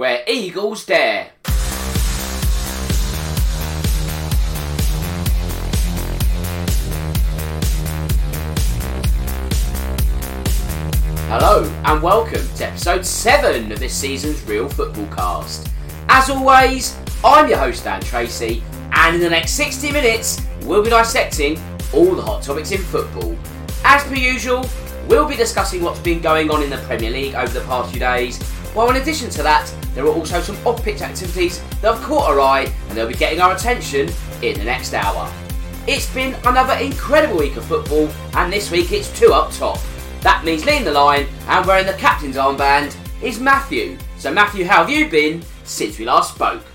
where Eagles dare. Hello and welcome to episode 7 of this season's Real Football Cast. As always, I'm your host Dan Tracy, and in the next 60 minutes we'll be dissecting all the hot topics in football. As per usual, we'll be discussing what's been going on in the Premier League over the past few days, while in addition to that, there are also some off-pitch activities that have caught our eye and they'll be getting our attention in the next hour. It's been another incredible week of football, and this week it's 2 up top. That means leading the line and wearing the captain's armband is Matthew. So Matthew, how have you been since we last spoke?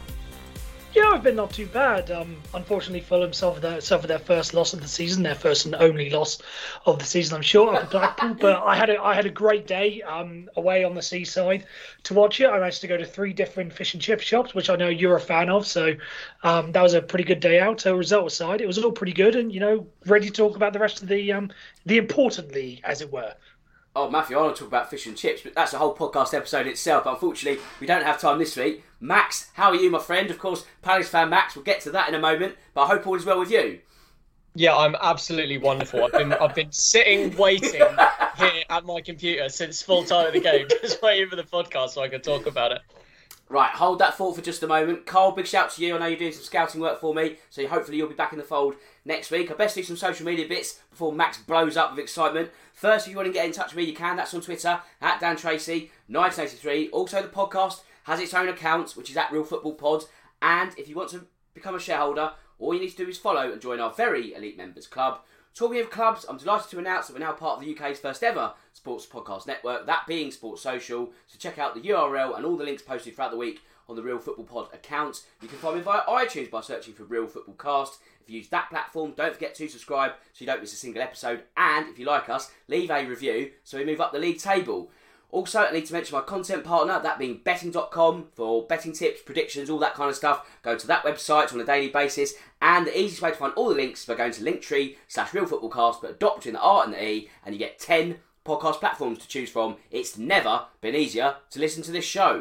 Yeah, I've been not too bad. Unfortunately, Fulham suffered their first loss of the season, their first and only loss of the season, I'm sure, up at Blackpool. But I had a great day away on the seaside to watch it. I managed to go to 3 different fish and chip shops, which I know you're a fan of. So that was a pretty good day out. So result aside, it was all pretty good, and ready to talk about the rest of the important league, as it were. Oh, Matthew, I want to talk about fish and chips, but that's a whole podcast episode itself. Unfortunately, we don't have time this week. Max, how are you, my friend? Of course, Palace fan Max. We'll get to that in a moment, but I hope all is well with you. Yeah, I'm absolutely wonderful. I've been sitting waiting here at my computer since full time of the game, just waiting for the podcast so I can talk about it. Right, hold that thought for just a moment. Carl, big shout to you. I know you're doing some scouting work for me, so hopefully you'll be back in the fold next week. I best do some social media bits before Max blows up with excitement. First, if you want to get in touch with me, you can. That's on Twitter, at Dan Tracy 1983. Also, the podcast has its own account, which is at Real Football Pod. And if you want to become a shareholder, all you need to do is follow and join our very elite members club. Talking of clubs, I'm delighted to announce that we're now part of the UK's first ever sports podcast network, that being Sports Social. So check out the URL and all the links posted throughout the week on the Real Football Pod account. You can find me via iTunes by searching for Real Football Cast. If you use that platform, don't forget to subscribe so you don't miss a single episode. And if you like us, leave a review so we move up the league table. Also, I need to mention my content partner, that being betting.com, for betting tips, predictions, all that kind of stuff. Go to that website on a daily basis. And the easiest way to find all the links is by going to linktree/realfootballcast, but dot between the R and the E, and you get 10 podcast platforms to choose from. It's never been easier to listen to this show.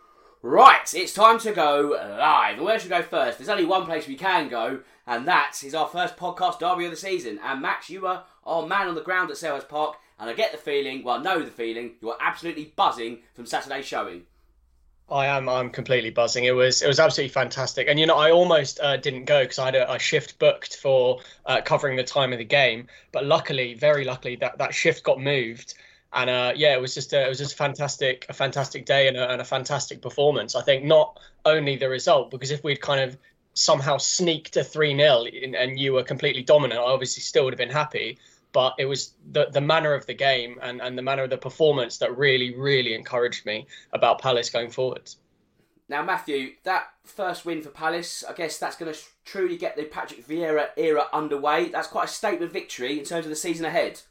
Right, it's time to go live. And where should we go first? There's only one place we can go, and that is our first podcast derby of the season. And Max, you were our man on the ground at Selhurst Park, and I get the feeling, well, I know the feeling, you're absolutely buzzing from Saturday's showing. I'm completely buzzing. It was absolutely fantastic. And, I almost didn't go because I had a shift booked for covering the time of the game. But luckily, very luckily, that shift got moved. And it was just a fantastic day and a fantastic performance. I think not only the result, because if we'd kind of somehow sneaked a 3-0 and you were completely dominant, I obviously still would have been happy. But it was the manner of the game and the manner of the performance that really, really encouraged me about Palace going forward. Now, Matthew, that first win for Palace, I guess that's going to truly get the Patrick Vieira era underway. That's quite a statement victory in terms of the season ahead.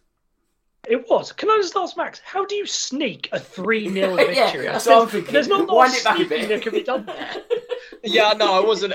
It was. Can I just ask Max, how do you sneak a 3-0 victory? Yeah, that's what I'm thinking. There's not Wind it back a bit. that can be done there. Yeah, no, I wasn't.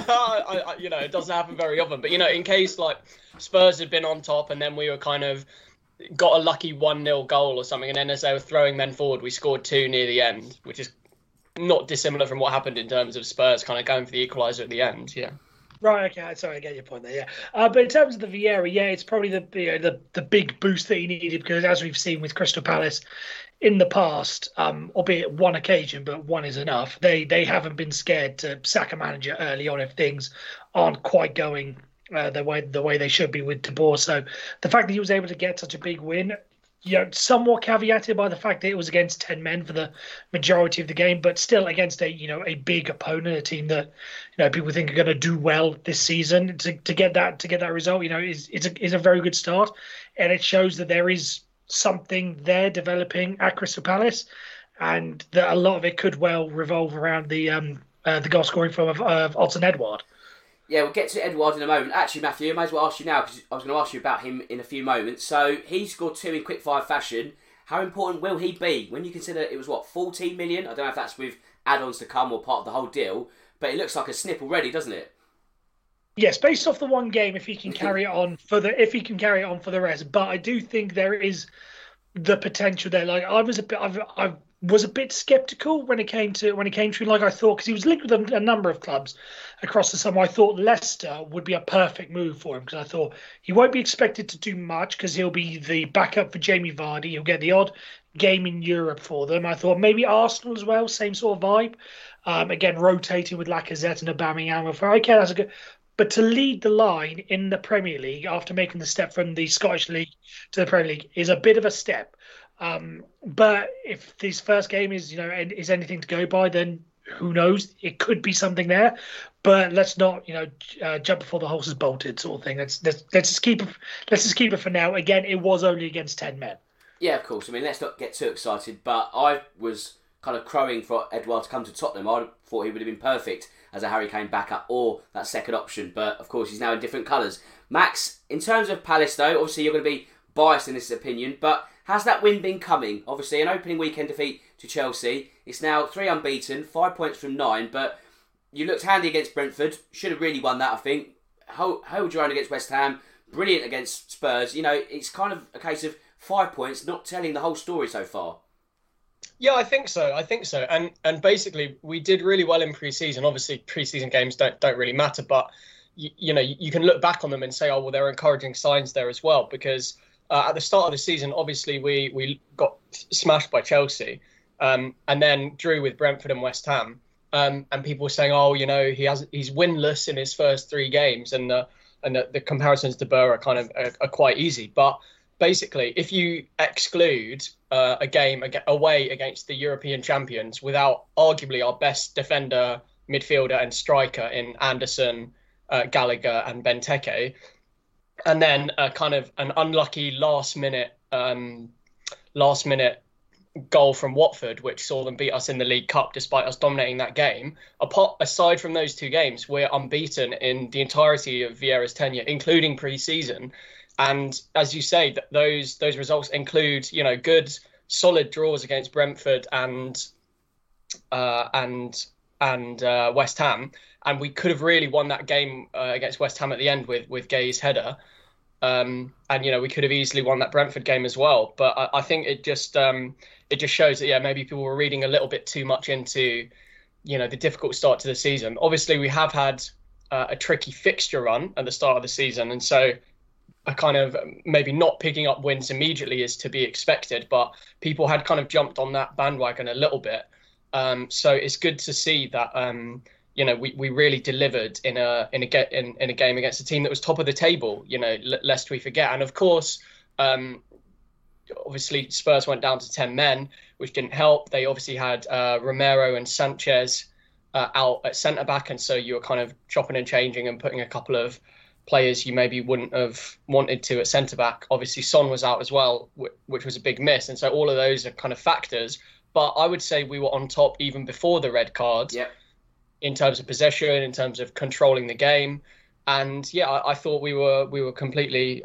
It doesn't happen very often. But, in case Spurs had been on top and then we were kind of got a lucky 1-0 goal or something, and then as they were throwing men forward, we scored 2 near the end, which is not dissimilar from what happened in terms of Spurs kind of going for the equaliser at the end. Yeah. Right, okay, sorry, I get your point there, yeah. But in terms of the Vieira, it's probably the big boost that he needed, because as we've seen with Crystal Palace in the past, albeit one occasion, but one is enough, they haven't been scared to sack a manager early on if things aren't quite going the way they should be with De Boer. So the fact that he was able to get such a big win, somewhat caveated by the fact that it was against 10 men for the majority of the game, but still against a big opponent, a team that people think are going to do well this season. To get that result, is a very good start, and it shows that there is something there developing at Crystal Palace, and that a lot of it could well revolve around the goal scoring form of Odsonne Edouard. Yeah, we'll get to Edouard in a moment. Actually, Matthew, I might as well ask you now, because I was going to ask you about him in a few moments. So he scored 2 in quick-fire fashion. How important will he be when you consider it was, 14 million? I don't know if that's with add-ons to come or part of the whole deal, but it looks like a snip already, doesn't it? Yes, based off the one game, if he can carry it on for the rest. But I do think there is the potential there. Like, I've was a bit sceptical when it came to like I thought, because he was linked with a number of clubs across the summer. I thought Leicester would be a perfect move for him, because I thought he won't be expected to do much because he'll be the backup for Jamie Vardy. He'll get the odd game in Europe for them. I thought maybe Arsenal as well, same sort of vibe. Again, rotating with Lacazette and Aubameyang. I thought, okay, that's a good. But to lead the line in the Premier League after making the step from the Scottish League to the Premier League is a bit of a step. But if this first game is, is anything to go by, then who knows? It could be something there. But let's not, jump before the horse is bolted, sort of thing. Let's just keep it for now. Again, it was only against 10 men. Yeah, of course. I mean, let's not get too excited. But I was kind of crowing for Edouard to come to Tottenham. I thought he would have been perfect as a Harry Kane backup or that second option. But of course, he's now in different colours. Max, in terms of Palace, though, obviously you're going to be biased in this opinion, but has that win been coming? Obviously, an opening weekend defeat to Chelsea. It's now 3 unbeaten, 5 points from 9, but you looked handy against Brentford. Should have really won that, I think. Hold your own against West Ham. Brilliant against Spurs. It's kind of a case of 5 points, not telling the whole story so far. Yeah, I think so. And basically, we did really well in pre-season. Obviously, pre-season games don't really matter, but you can look back on them and say, oh, well, there are encouraging signs there as well, because at the start of the season, obviously, we got smashed by Chelsea, and then drew with Brentford and West Ham. And people were saying, oh, he's winless in his first 3 games, and the comparisons to Burr are quite easy. But basically, if you exclude a game away against the European champions without arguably our best defender, midfielder, and striker in Anderson, Gallagher, and Benteke, and then kind of an unlucky last minute goal from Watford, which saw them beat us in the League Cup despite us dominating that game. Aside from those 2 games, we're unbeaten in the entirety of Vieira's tenure, including pre-season. And as you say, those results include, good, solid draws against Brentford and West Ham. And we could have really won that game against West Ham at the end with Gay's header. And we could have easily won that Brentford game as well. But I think it just shows that maybe people were reading a little bit too much into the difficult start to the season. Obviously, we have had a tricky fixture run at the start of the season, and so a kind of maybe not picking up wins immediately is to be expected. But people had kind of jumped on that bandwagon a little bit. So it's good to see that we really delivered in a game against a team that was top of the table, lest we forget. And of course, obviously Spurs went down to 10 men, which didn't help. They obviously had Romero and Sanchez out at centre back, and so you were kind of chopping and changing and putting a couple of players you maybe wouldn't have wanted to at centre back. Obviously Son was out as well, which was a big miss, and so all of those are kind of factors. But I would say we were on top even before the red card. Yep. In terms of possession, in terms of controlling the game. And I thought we were completely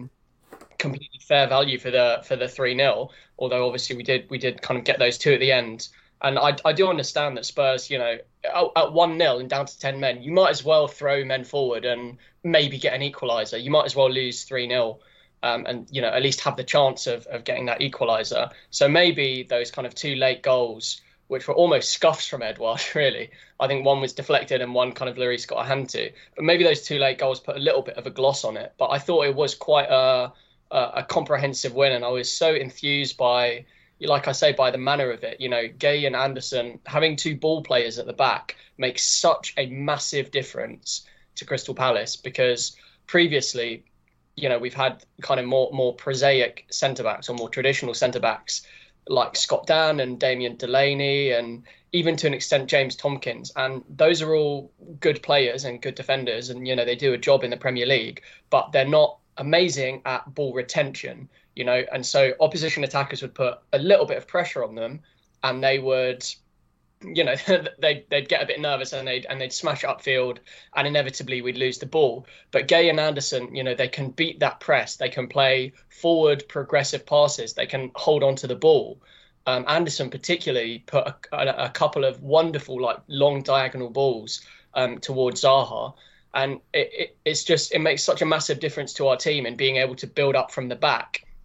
fair value for the 3-0, although obviously we did kind of get those 2 at the end. And I do understand that Spurs, at 1-0 and down to 10 men, you might as well throw men forward and maybe get an equaliser. You might as well lose 3-0 and at least have the chance of getting that equaliser. So maybe those kind of 2 late goals, which were almost scuffs from Edouard, really. I think one was deflected and one kind of Lloris got a hand to. But maybe those 2 late goals put a little bit of a gloss on it. But I thought it was quite a comprehensive win, and I was so enthused by, like I say, by the manner of it. Gay and Anderson, having 2 ball players at the back makes such a massive difference to Crystal Palace, because previously, we've had kind of more prosaic centre-backs or more traditional centre-backs like Scott Dann and Damien Delaney, and even to an extent James Tompkins. And those are all good players and good defenders, and they do a job in the Premier League, but they're not amazing at ball retention, and so opposition attackers would put a little bit of pressure on them, and they would they'd get a bit nervous and they'd smash upfield, and inevitably we'd lose the ball. But Gay and Anderson, they can beat that press. They can play forward progressive passes. They can hold on to the ball. Anderson particularly put a couple of wonderful long diagonal balls towards Zaha. And it makes such a massive difference to our team in being able to build up from the back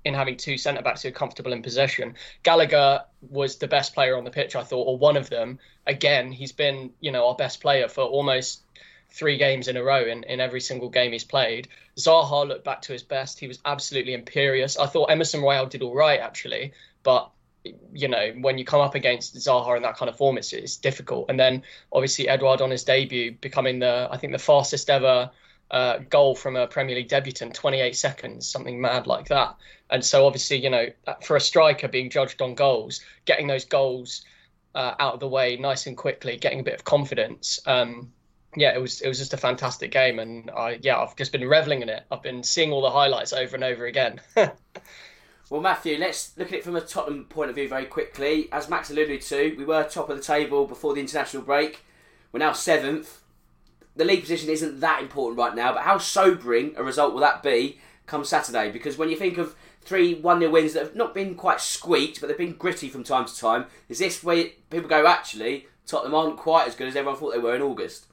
in having two centre-backs who are comfortable in possession. Gallagher was the best player on the pitch, I thought, or one of them. Again, he's been, our best player for almost 3 games in a row in every single game he's played. Zaha looked back to his best. He was absolutely imperious. I thought Emerson Royale did all right, actually, but when you come up against Zaha in that kind of form, it's difficult. And then obviously Edouard on his debut becoming the fastest ever goal from a Premier League debutant, 28 seconds, something mad like that. And so obviously, for a striker being judged on goals, getting those goals out of the way nice and quickly, getting a bit of confidence. It was just a fantastic game, and I've just been reveling in it. I've been seeing all the highlights over and over again. Well, Matthew, let's look at it from a Tottenham point of view very quickly. As Max alluded to, we were top of the table before the international break. We're now 7th. The league position isn't that important right now, but how sobering a result will that be come Saturday? Because when you think of 3 1-0 wins that have not been quite squeaked, but they've been gritty from time to time, is this where people go, actually, Tottenham aren't quite as good as everyone thought they were in August?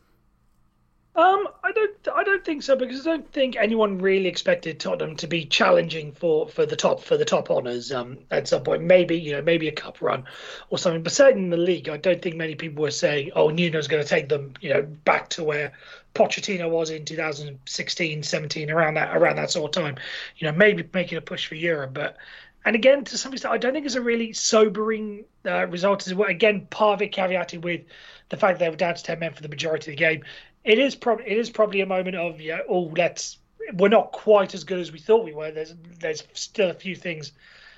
I don't think so, because I don't think anyone really expected Tottenham to be challenging for the top honours at some point. Maybe a cup run or something, but certainly in the league, I don't think many people were saying, "Oh, Nuno's going to take them back to where Pochettino was in 2016, 17, around that sort of time." Maybe making a push for Europe, but. And again, to some extent, I don't think it's a really sobering result as well. Again, part of it caveated with the fact that they were down to 10 men for the majority of the game. It is probably a moment of we're not quite as good as we thought we were. There's still a few things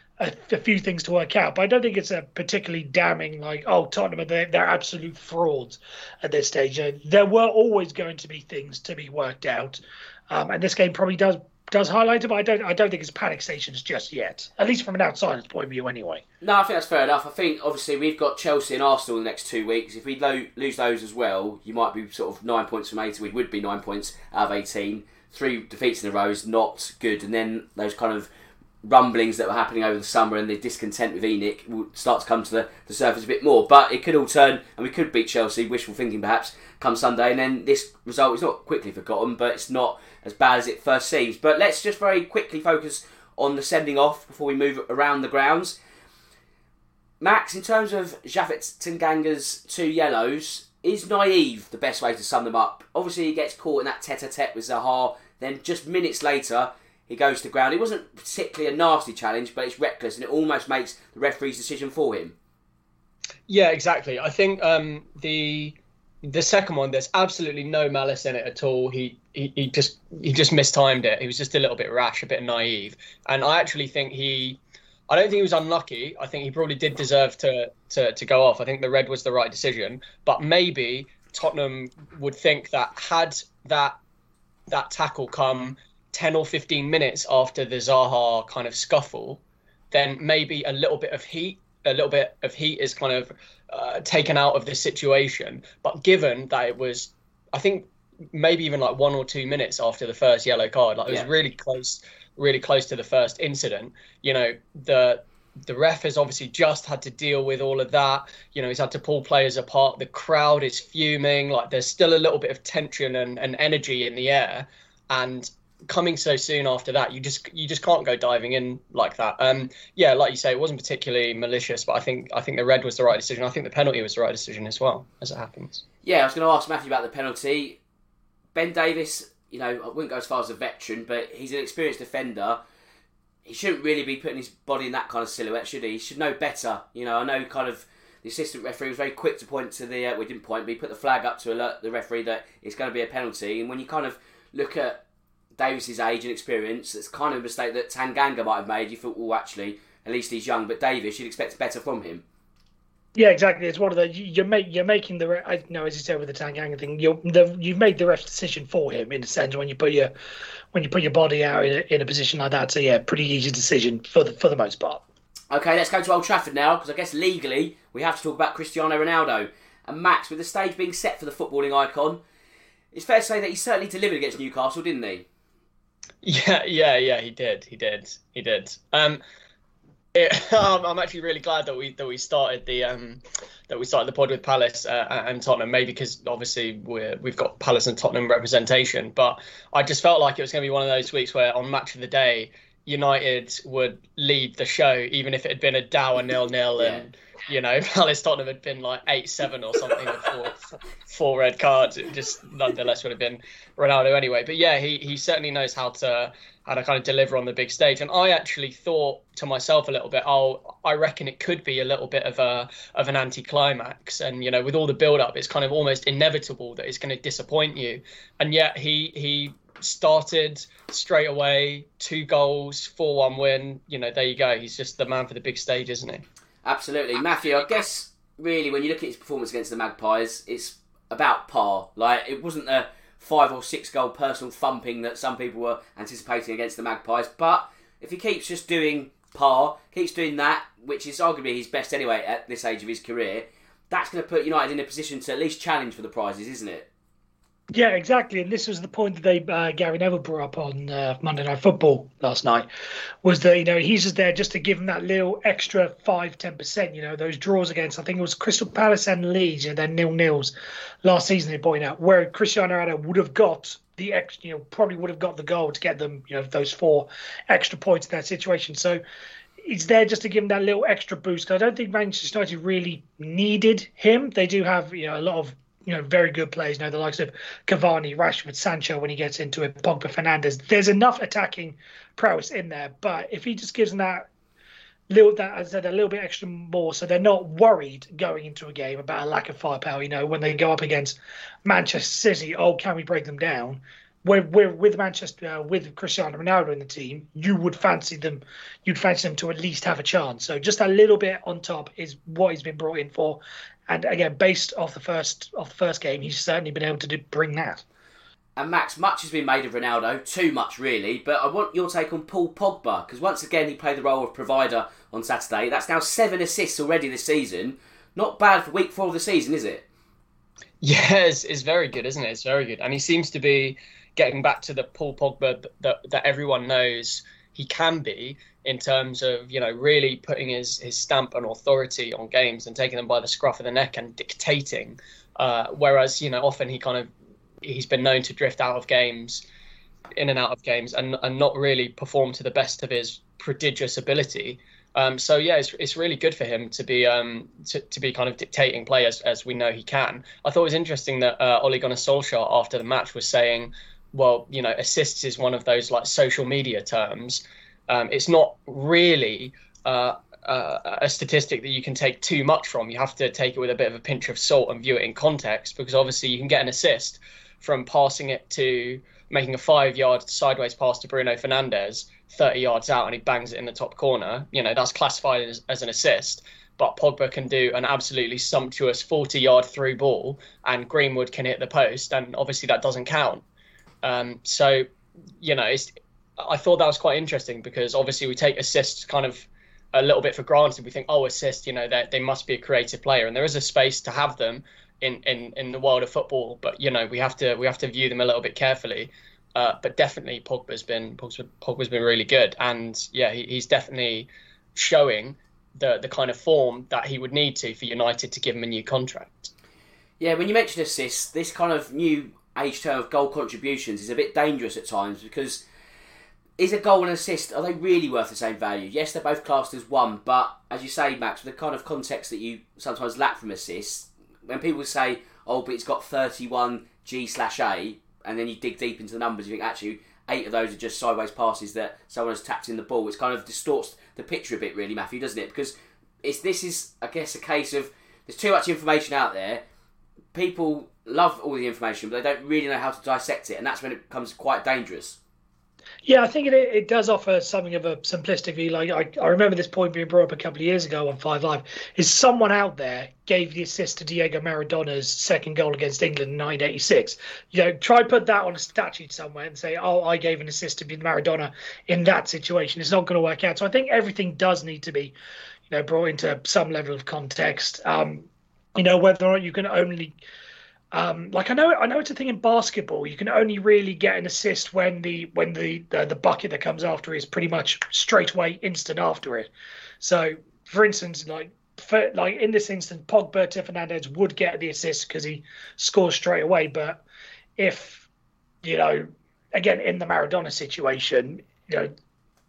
to work out, but I don't think it's a particularly damning Tottenham they're absolute frauds at this stage. There were always going to be things to be worked out, and this game probably does highlight it, but I don't think it's panic stations just yet, at least from an outsider's point of view anyway. No, I think that's fair enough. I think, obviously, we've got Chelsea and Arsenal in the next 2 weeks. If we lose those as well, you might be sort of 9 points from 18. We would be 9 points out of 18. 3 defeats in a row is not good. And then those kind of rumblings that were happening over the summer and the discontent with ENIC will start to come to the surface a bit more. But it could all turn, and we could beat Chelsea, wishful thinking perhaps, come Sunday. And then this result is not quickly forgotten, but it's not as bad as it first seems. But let's just very quickly focus on the sending off before we move around the grounds. Max, in terms of Japhet Tanganga's 2 yellows, is naive the best way to sum them up? Obviously, he gets caught in that tete-a-tete with Zaha. Then just minutes later, he goes to ground. It wasn't particularly a nasty challenge, but it's reckless, and it almost makes the referee's decision for him. Yeah, exactly. I think the second one, there's absolutely no malice in it at all. He just mistimed it. He was just a little bit rash, a bit naive, and I actually think I don't think he was unlucky. I think he probably did deserve to go off. I think the red was the right decision. But maybe Tottenham would think that had that tackle come 10 or 15 minutes after the Zaha kind of scuffle, then maybe a little bit of heat is kind of taken out of the situation. But given that it was, I think, maybe even 1 or 2 minutes after the first yellow card, it was really close to the first incident. The ref has obviously just had to deal with all of that. He's had to pull players apart. The crowd is fuming. There's still a little bit of tension and energy in the air. And coming so soon after that, you just can't go diving in like that. Like you say, it wasn't particularly malicious, but I think the red was the right decision. I think the penalty was the right decision as well, as it happens. Yeah, I was going to ask Matthew about the penalty. Ben Davies, I wouldn't go as far as a veteran, but he's an experienced defender. He shouldn't really be putting his body in that kind of silhouette, should he? He should know better. I know kind of the assistant referee was very quick to point to the... we didn't point, but he put the flag up to alert the referee that it's going to be a penalty. And when you kind of look at Davies' age and experience, it's kind of a mistake that Tanganga might have made. You thought, actually, at least he's young. But Davies, you'd expect better from him. Yeah, exactly. It's one of the you're making the as you said with the Tanganga thing. You've made the ref's decision for him in a sense when you put your body out in a position like that. So yeah, pretty easy decision for the most part. Okay, let's go to Old Trafford now, because I guess legally we have to talk about Cristiano Ronaldo. And Max, with the stage being set for the footballing icon, it's fair to say that he certainly delivered against Newcastle, didn't he? Yeah, he did. I'm actually really glad that we started the pod with Palace and Tottenham, maybe because obviously we've got Palace and Tottenham representation, but I just felt like it was going to be one of those weeks where on Match of the Day United would lead the show, even if it had been a dour 0-0 and Palace Tottenham had been like 8-7 or something with four red cards. It just nonetheless would have been Ronaldo anyway. But yeah, he certainly knows how to kind of deliver on the big stage. And I actually thought to myself a little bit, I reckon it could be a little bit of an anticlimax. And with all the build up, it's kind of almost inevitable that it's going to disappoint you. And yet he started straight away, 2 goals, 4-1 win. There you go. He's just the man for the big stage, isn't he? Absolutely. Matthew, I guess really when you look at his performance against the Magpies, it's about par. Like, it wasn't a 5 or 6 goal personal thumping that some people were anticipating against the Magpies, but if he keeps just doing par, keeps doing that, which is arguably his best anyway at this age of his career, that's going to put United in a position to at least challenge for the prizes, isn't it? Yeah, exactly. And this was the point that Gary Neville brought up on Monday Night Football last night, was that, he's just there just to give him that little extra 5-10%, those draws against, I think it was Crystal Palace and Leeds, they're 0-0s last season, they pointed out, where Cristiano Ronaldo would have got the extra, probably would have got the goal to get them, those 4 extra points in that situation. So it's there just to give him that little extra boost. I don't think Manchester United really needed him. They do have, a lot of very good players, the likes of Cavani, Rashford, Sancho when he gets into it, Pogba, Fernandes. There's enough attacking prowess in there, but if he just gives them a little bit extra more, so they're not worried going into a game about a lack of firepower, when they go up against Manchester City, can we break them down? With Manchester, with Cristiano Ronaldo in the team, you'd fancy them to at least have a chance. So just a little bit on top is what he's been brought in for. And again, based off the first game, he's certainly been able to bring that. And Max, much has been made of Ronaldo, too much really, but I want your take on Paul Pogba, because once again he played the role of provider on Saturday. That's now 7 assists already this season. Not bad for week 4 of the season, is it? Yes, it's very good, isn't it? It's very good. And he seems to be getting back to the Paul Pogba that everyone knows he can be, in terms of, really putting his stamp and authority on games and taking them by the scruff of the neck and dictating. Whereas, often he's been known to drift out of games, in and out of games, and not really perform to the best of his prodigious ability. So yeah, it's really good for him to be kind of dictating play as we know he can. I thought it was interesting that Ole Gunnar Solskjaer after the match was saying, well, assists is one of those like social media terms. It's not really a statistic that you can take too much from. You have to take it with a bit of a pinch of salt and view it in context, because obviously you can get an assist from passing it to making a 5-yard sideways pass to Bruno Fernandes 30 yards out and he bangs it in the top corner. That's classified as an assist. But Pogba can do an absolutely sumptuous 40-yard through ball and Greenwood can hit the post, and obviously that doesn't count. So, I thought that was quite interesting, because obviously we take assists kind of a little bit for granted. We think, assist, they must be a creative player, and there is a space to have them in the world of football. But we have to view them a little bit carefully. But definitely Pogba's been really good, and yeah, he's definitely showing the kind of form that he would need to for United to give him a new contract. Yeah, when you mention assists, this kind of new age term of goal contributions is a bit dangerous at times, because is a goal and assist, are they really worth the same value? Yes, they're both classed as one, but as you say, Max, with the kind of context that you sometimes lack from assists, when people say, but it's got 31 G/A, and then you dig deep into the numbers, you think actually 8 of those are just sideways passes that someone has tapped in the ball. It kind of distorts the picture a bit, really, Matthew, doesn't it? Because this is, I guess, a case of there's too much information out there. People love all the information, but they don't really know how to dissect it, and that's when it becomes quite dangerous. Yeah, I think it does offer something of a simplistic view. Like I remember this point being brought up a couple of years ago on 5 Live. Is someone out there gave the assist to Diego Maradona's second goal against England in 1986? Try put that on a statute somewhere and say, I gave an assist to Maradona in that situation. It's not going to work out. So I think everything does need to be, brought into some level of context. Whether or not you can only. I know it's a thing in basketball. You can only really get an assist when the bucket that comes after is pretty much straight away instant after it. So, for instance, like in this instance, Pogba to Fernandes would get the assist because he scores straight away. But if again in the Maradona situation,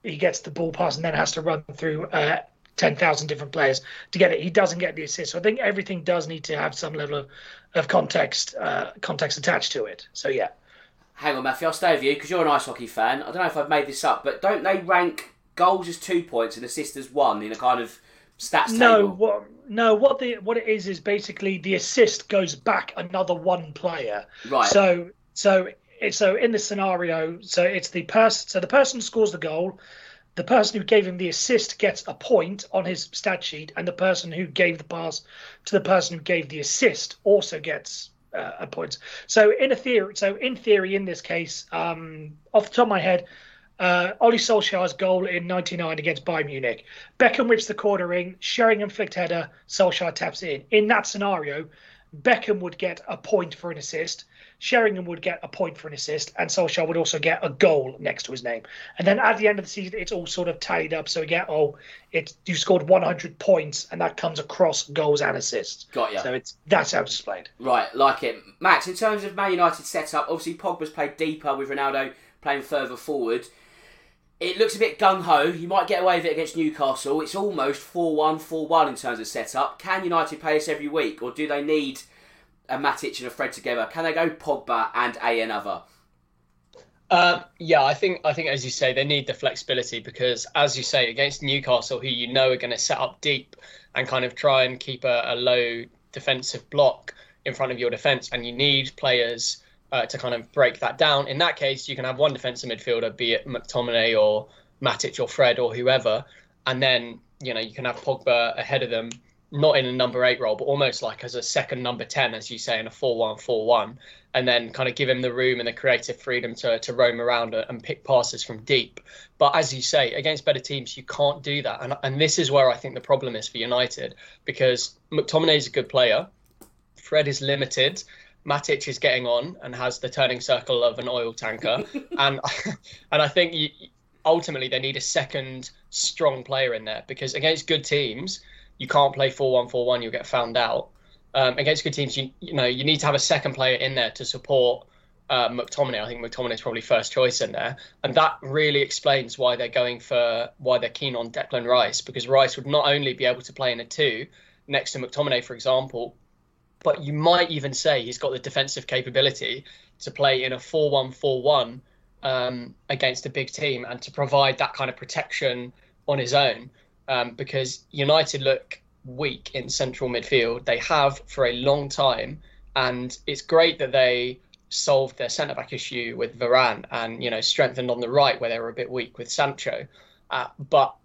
he gets the ball pass and then has to run through 10,000 different players to get it. He doesn't get the assist. So I think everything does need to have some level of context attached to it. So yeah. Hang on, Matthew, I'll stay with you because you're an ice hockey fan. I don't know if I've made this up, but don't they rank goals as 2 points and assists as 1 in a kind of stats table? What it is basically the assist goes back another one player. Right. So in this scenario, it's the person. So the person who scores the goal, the person who gave him the assist gets a point on his stat sheet, and the person who gave the pass to the person who gave the assist also gets a point. So in theory, in this case, off the top of my head, Ollie Solskjaer's goal in '99 against Bayern Munich, Beckham whips the corner ring, Sheringham flicked header, Solskjaer taps it in. In that scenario, Beckham would get a point for an assist, Sheringham would get a point for an assist, and Solskjaer would also get a goal next to his name. And then at the end of the season, it's all sort of tallied up. So you get, you scored 100 points, and that comes across goals and assists. Got ya. So that's how it's displayed. Right, like it. Max, in terms of Man United setup, obviously Pogba's played deeper with Ronaldo playing further forward. It looks a bit gung-ho. You might get away with it against Newcastle. It's almost 4-1, 4-1 in terms of setup. Can United play this every week, or do they need a Matic and a Fred together? Can they go Pogba and another? Yeah, I think as you say, they need the flexibility because, as you say, against Newcastle, who are going to set up deep and kind of try and keep a low defensive block in front of your defence, and you need players to kind of break that down. In that case, you can have one defensive midfielder, be it McTominay or Matic or Fred or whoever, and then you can have Pogba ahead of them, not in a number 8 role, but almost like as a second number 10, as you say, in a 4-1-4-1, and then kind of give him the room and the creative freedom to roam around and pick passes from deep. But as you say, against better teams, you can't do that. And this is where I think the problem is for United, because McTominay is a good player, Fred is limited, Matic is getting on and has the turning circle of an oil tanker. and I think ultimately they need a second strong player in there, because against good teams, you can't play 4-1-4-1, you'll get found out. Against good teams, you need to have a second player in there to support McTominay. I think McTominay is probably first choice in there. And that really explains why they're keen on Declan Rice, because Rice would not only be able to play in a 2 next to McTominay, for example, but you might even say he's got the defensive capability to play in a 4-1-4-1 against a big team and to provide that kind of protection on his own. Because United look weak in central midfield. They have for a long time, and it's great that they solved their centre-back issue with Varane and strengthened on the right where they were a bit weak with Sancho. But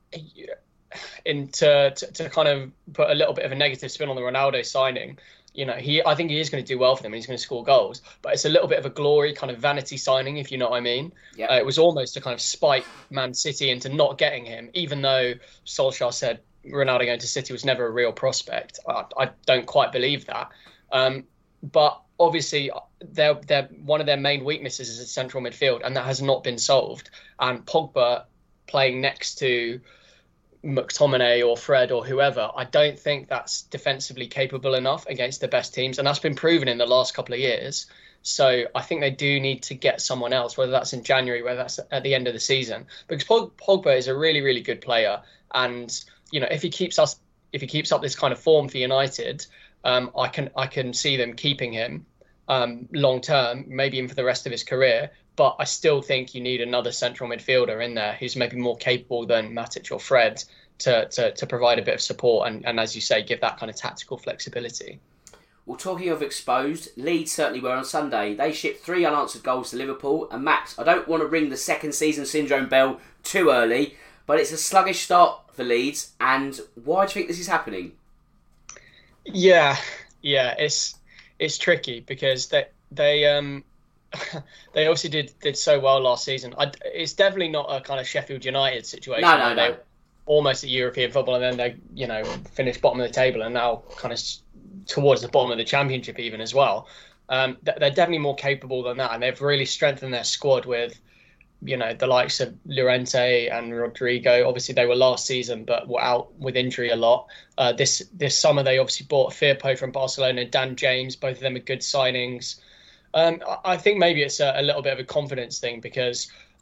to kind of put a little bit of a negative spin on the Ronaldo signing, I think he is going to do well for them and he's going to score goals. But it's a little bit of a glory kind of vanity signing, if you know what I mean. Yeah. It was almost to kind of spite Man City into not getting him, even though Solskjaer said Ronaldo going to City was never a real prospect. I don't quite believe that. But obviously, they're one of their main weaknesses is central midfield, and that has not been solved. And Pogba playing next to McTominay or Fred or whoever, I don't think that's defensively capable enough against the best teams, and that's been proven in the last couple of years. So I think they do need to get someone else, whether that's in January, whether that's at the end of the season, because Pogba is a really, really good player, and if he keeps up this kind of form for United, I can see them keeping him long term, maybe even for the rest of his career. But I still think you need another central midfielder in there who's maybe more capable than Matic or Fred to provide a bit of support and, as you say, give that kind of tactical flexibility. Well, talking of exposed, Leeds certainly were on Sunday. They shipped 3 unanswered goals to Liverpool. And Max, I don't want to ring the second season syndrome bell too early, but it's a sluggish start for Leeds. And why do you think this is happening? Yeah, it's tricky because they obviously did so well last season. It's definitely not a kind of Sheffield United situation. No. They were almost at European football, and then they finished bottom of the table and now kind of towards the bottom of the Championship even as well. They're definitely more capable than that, and they've really strengthened their squad with the likes of Llorente and Rodrigo. Obviously they were last season but were out with injury a lot. This summer they obviously bought Firpo from Barcelona, Dan James. Both of them are good signings. I think maybe it's a little bit of a confidence thing because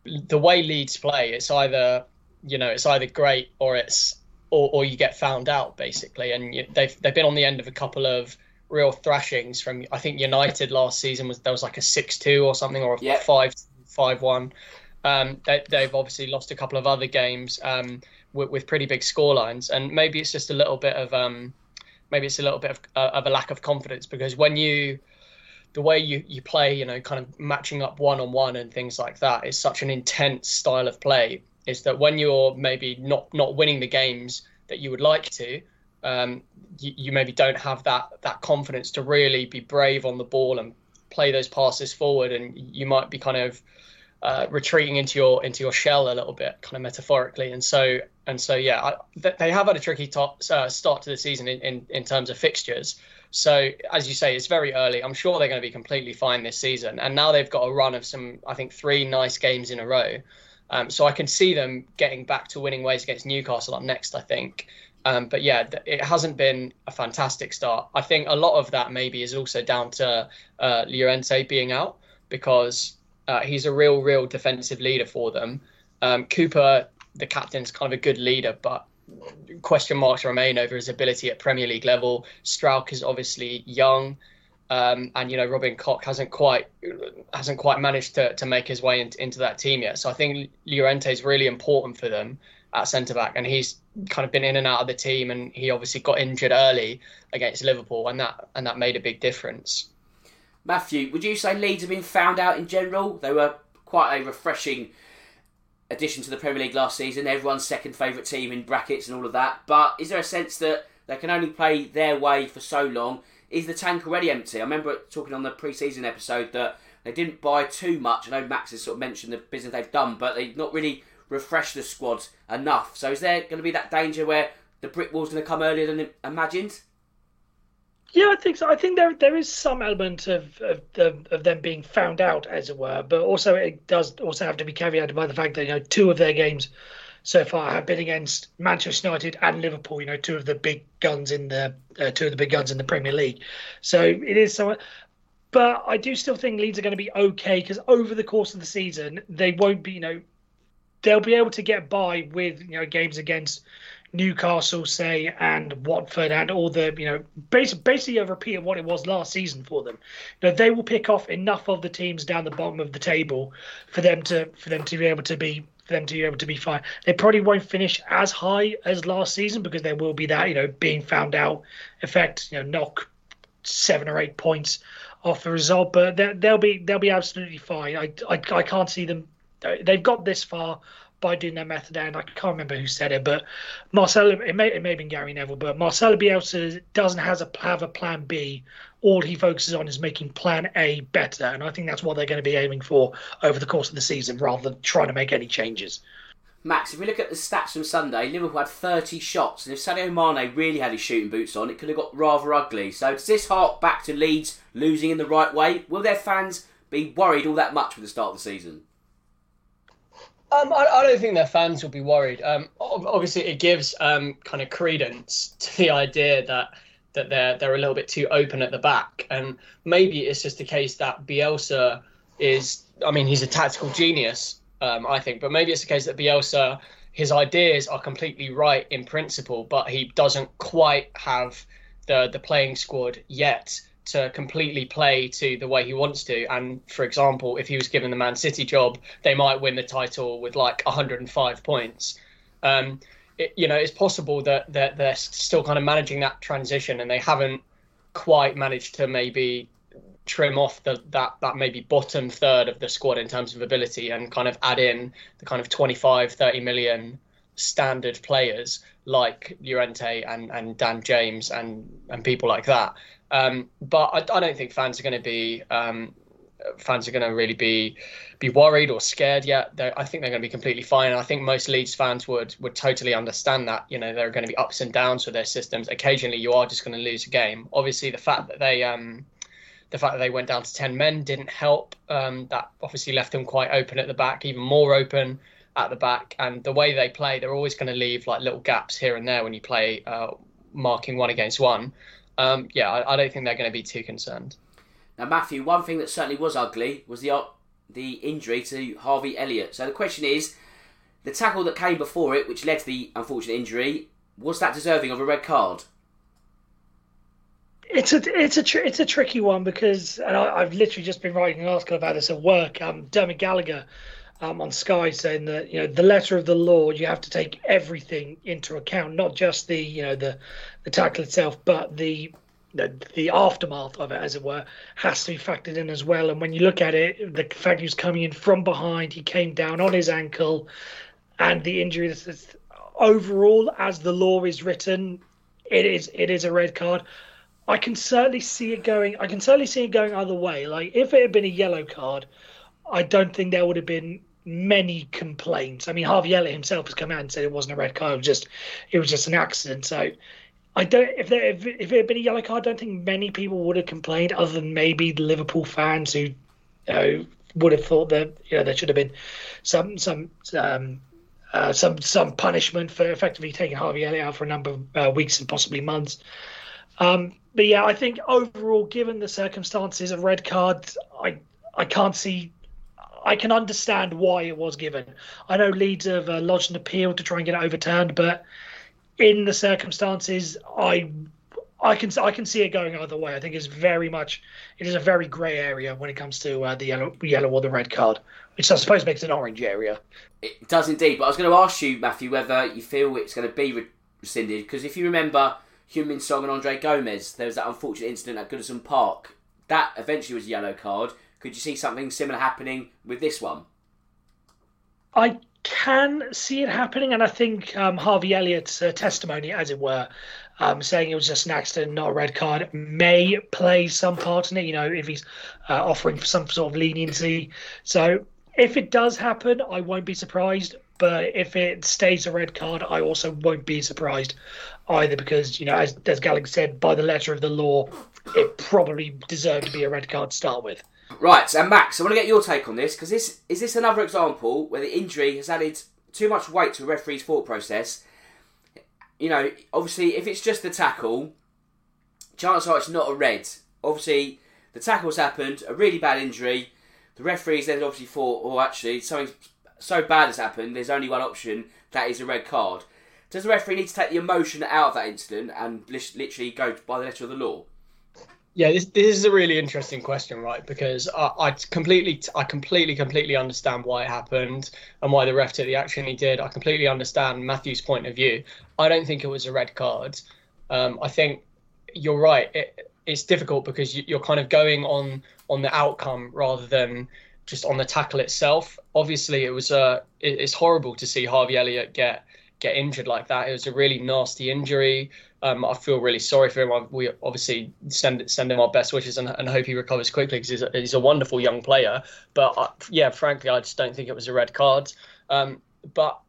the way Leeds play, it's either great or you get found out basically. And they've been on the end of a couple of real thrashings from, I think United last season there was like a 6-2 or something, or a 5-1. They've obviously lost a couple of other games with pretty big scorelines, and maybe it's just a little bit of a lack of confidence, because the way you play, kind of matching up one-on-one and things like that is such an intense style of play, is that when you're maybe not winning the games that you would like to, you maybe don't have that confidence to really be brave on the ball and play those passes forward, and you might be kind of retreating into your shell a little bit, kind of metaphorically. And so yeah, they have had a tricky start to the season in terms of fixtures. So as you say, it's very early. I'm sure they're going to be completely fine this season, and now they've got a run of I think 3 nice games in a row. So I can see them getting back to winning ways against Newcastle up next, I think. But yeah, it hasn't been a fantastic start. I think a lot of that maybe is also down to Llorente being out, because he's a real defensive leader for them. Cooper, the captain's kind of a good leader, but question marks remain over his ability at Premier League level. Strauch is obviously young. And Robin Koch hasn't quite managed to make his way into that team yet. So I think Llorente is really important for them at centre back, and he's kind of been in and out of the team, and he obviously got injured early against Liverpool, and that made a big difference. Matthew, would you say Leeds have been found out in general? They were quite a refreshing addition to the Premier League last season, everyone's second favourite team in brackets and all of that. But is there a sense that they can only play their way for so long? Is the tank already empty? I remember talking on the pre-season episode that they didn't buy too much. I know Max has sort of mentioned the business they've done, but they've not really refreshed the squad enough. So is there going to be that danger where the brick wall's going to come earlier than imagined? Yeah, I think so. I think there is some element of them being found out, as it were, but also it does also have to be caveated by the fact that 2 of their games so far have been against Manchester United and Liverpool. Two of the big guns in the Premier League. So it is somewhat. But I do still think Leeds are going to be okay, because over the course of the season they won't be. They'll be able to get by with games against Newcastle, say, and Watford, and all the basically a repeat of what it was last season for them. They will pick off enough of the teams down the bottom of the table for them to be able to be fine. They probably won't finish as high as last season, because there will be that being found out effect, knock 7 or 8 points off the result, but they'll be absolutely fine. I can't see them. They've got this far by doing their method, and I can't remember who said it, but Marcelo, it may have been Gary Neville, but Marcelo Bielsa doesn't have a plan B. All he focuses on is making plan A better, and I think that's what they're going to be aiming for over the course of the season, rather than trying to make any changes. Max, if we look at the stats from Sunday, Liverpool had 30 shots, and if Sadio Mane really had his shooting boots on, it could have got rather ugly. So does this hark back to Leeds losing in the right way? Will their fans be worried all that much with the start of the season? I don't think their fans will be worried. Obviously, it gives kind of credence to the idea that they're a little bit too open at the back, and maybe it's just a case that Bielsa is. I mean, he's a tactical genius, I think, but maybe it's a case that Bielsa, his ideas are completely right in principle, but he doesn't quite have the playing squad yet to completely play to the way he wants to. And for example, if he was given the Man City job, they might win the title with like 105 points. It's possible that they're still kind of managing that transition, and they haven't quite managed to maybe trim off that maybe bottom third of the squad in terms of ability, and kind of add in the kind of 25-30 million standard players like Llorente and Dan James and people like that. But I don't think fans are going to really be worried or scared yet. I think they're going to be completely fine. And I think most Leeds fans would totally understand that. There are going to be ups and downs with their systems. Occasionally, you are just going to lose a game. Obviously, the fact that they went down to 10 men didn't help. That obviously left them quite open at the back, even more open at the back. And the way they play, they're always going to leave like little gaps here and there when you play marking 1 against 1. I don't think they're going to be too concerned. Now, Matthew, one thing that certainly was ugly was the the injury to Harvey Elliott. So the question is, the tackle that came before it, which led to the unfortunate injury, was that deserving of a red card? It's a tricky one because, and I've literally just been writing an article about this at work. Dermot Gallagher on Sky saying that the letter of the law, you have to take everything into account, not just the tackle itself, but the aftermath of it, as it were, has to be factored in as well. And when you look at it, the fact he was coming in from behind, he came down on his ankle, and the injury overall, as the law is written, it is a red card. I can certainly see it going either way. Like, if it had been a yellow card, I don't think there would have been many complaints. I mean, Harvey Elliott himself has come out and said it wasn't a red card; it was just an accident. So, if it had been a yellow card, I don't think many people would have complained, other than maybe the Liverpool fans who would have thought that there should have been some punishment for effectively taking Harvey Elliott out for a number of weeks and possibly months. But yeah, I think overall, given the circumstances of red cards, I can't see. I can understand why it was given. I know Leeds have lodged an appeal to try and get it overturned, but in the circumstances, I can see it going either way. I think it is a very grey area when it comes to the yellow or the red card, which I suppose makes an orange area. It does indeed. But I was going to ask you, Matthew, whether you feel it's going to be rescinded, because if you remember Heung-min Son and Andre Gomez, there was that unfortunate incident at Goodison Park. That eventually was a yellow card. Could you see something similar happening with this one? I can see it happening, and I think Harvey Elliott's testimony, as it were, saying it was just an accident, not a red card, may play some part in it, if he's offering for some sort of leniency. So if it does happen, I won't be surprised. But if it stays a red card, I also won't be surprised either, because, as Gallagher said, by the letter of the law, it probably deserved to be a red card to start with. Right, and Max, I want to get your take on this, because is this another example where the injury has added too much weight to a referee's thought process? Obviously, if it's just the tackle, chances are it's not a red. Obviously, the tackle's happened, a really bad injury. The referees then obviously thought, actually, something so bad has happened, there's only one option, that is a red card. Does the referee need to take the emotion out of that incident and literally go by the letter of the law? Yeah, this is a really interesting question, right? Because I completely understand why it happened and why the ref took the action he did. I completely understand Matthew's point of view. I don't think it was a red card. I think you're right. It's difficult because you're kind of going on the outcome rather than just on the tackle itself. Obviously, it's horrible to see Harvey Elliott get injured like that. It was a really nasty injury. I feel really sorry for him. We obviously send him our best wishes and hope he recovers quickly, because he's a wonderful young player. But frankly, I just don't think it was a red card. But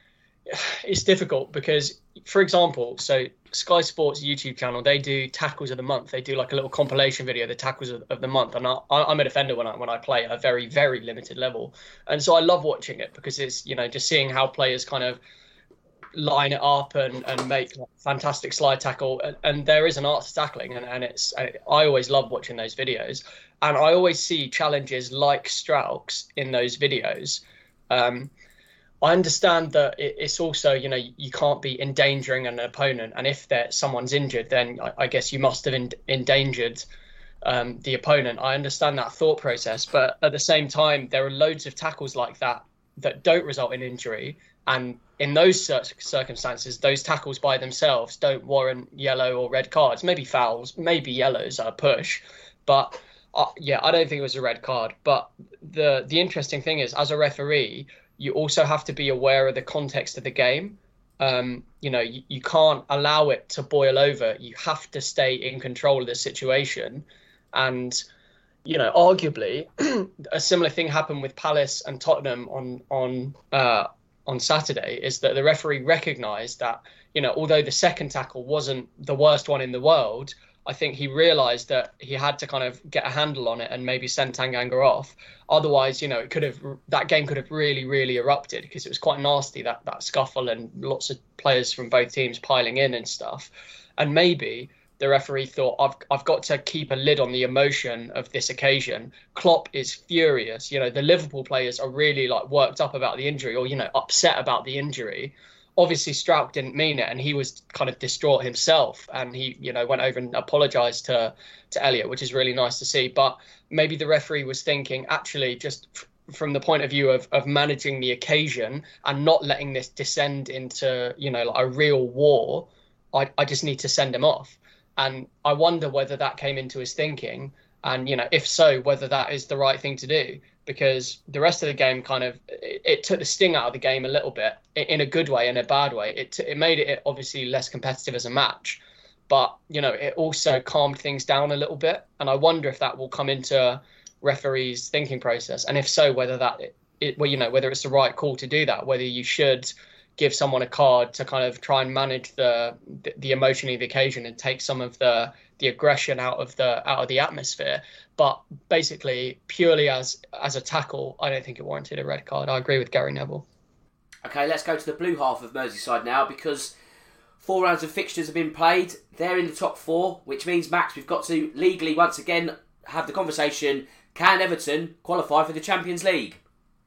it's difficult because, for example, so Sky Sports YouTube channel, they do tackles of the month. They do like a little compilation video, the tackles of the month. And I'm a defender when I play at a very, very limited level. And so I love watching it because it's, just seeing how players kind of line it up and make fantastic slide tackle, and there is an art to tackling, and I always love watching those videos, and I always see challenges like Strauch's in those videos. I understand that it's also, you can't be endangering an opponent, and if someone's injured, then I guess you must have endangered the opponent. I understand that thought process, but at the same time, there are loads of tackles like that don't result in injury. And in those circumstances, those tackles by themselves don't warrant yellow or red cards. Maybe fouls, maybe yellows are a push. But I don't think it was a red card. But the interesting thing is, as a referee, you also have to be aware of the context of the game. You can't allow it to boil over. You have to stay in control of the situation. And, arguably, a similar thing happened with Palace and Tottenham on Saturday, is that the referee recognised that, although the second tackle wasn't the worst one in the world, I think he realised that he had to kind of get a handle on it and maybe send Tanganga off. Otherwise, that game could have really, really erupted, because it was quite nasty, that scuffle, and lots of players from both teams piling in and stuff. And maybe the referee thought, I've got to keep a lid on the emotion of this occasion. Klopp is furious. You know, the Liverpool players are really like worked up about the injury, or, you know, upset about the injury. Obviously, Strauch didn't mean it, and he was kind of distraught himself. And he, you know, went over and apologized to Elliot, which is really nice to see. But maybe the referee was thinking, actually, just from the point of view of managing the occasion and not letting this descend into, you know, like a real war, I just need to send him off. And I wonder whether that came into his thinking. And, you know, if so, whether that is the right thing to do, because the rest of the game kind of, it took the sting out of the game a little bit, in a good way and a bad way. It made it obviously less competitive as a match, but, you know, it also calmed things down a little bit. And I wonder if that will come into referees' thinking process. And if so, whether well, you know, whether it's the right call to do that, whether you should give someone a card to kind of try and manage the emotion of the occasion and take some of the aggression out of the atmosphere. But basically, purely as a tackle, I don't think it warranted a red card. I agree with Gary Neville. Okay, let's go to the blue half of Merseyside now, because 4 rounds of fixtures have been played. They're in the top 4, which means, Max, we've got to legally once again have the conversation: can Everton qualify for the Champions League?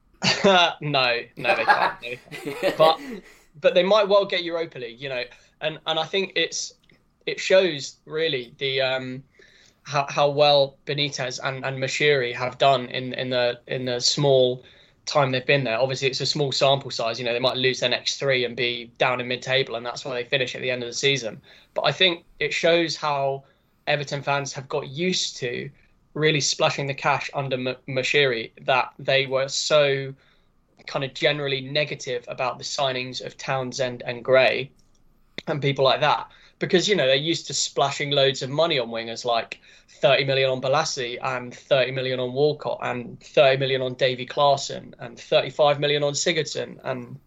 No, they can't. But they might well get Europa League, you know, and I think it shows really the how well Benitez and Moshiri have done in the small time they've been there. Obviously, it's a small sample size. You know, they might lose their next 3 and be down in mid-table, and that's why they finish at the end of the season. But I think it shows how Everton fans have got used to really splashing the cash under Moshiri, that they were so kind of generally negative about the signings of Townsend and Gray and people like that, because, you know, they're used to splashing loads of money on wingers, like 30 million on Balassi and 30 million on Walcott and 30 million on Davy Klaassen and 35 million on Sigurdsson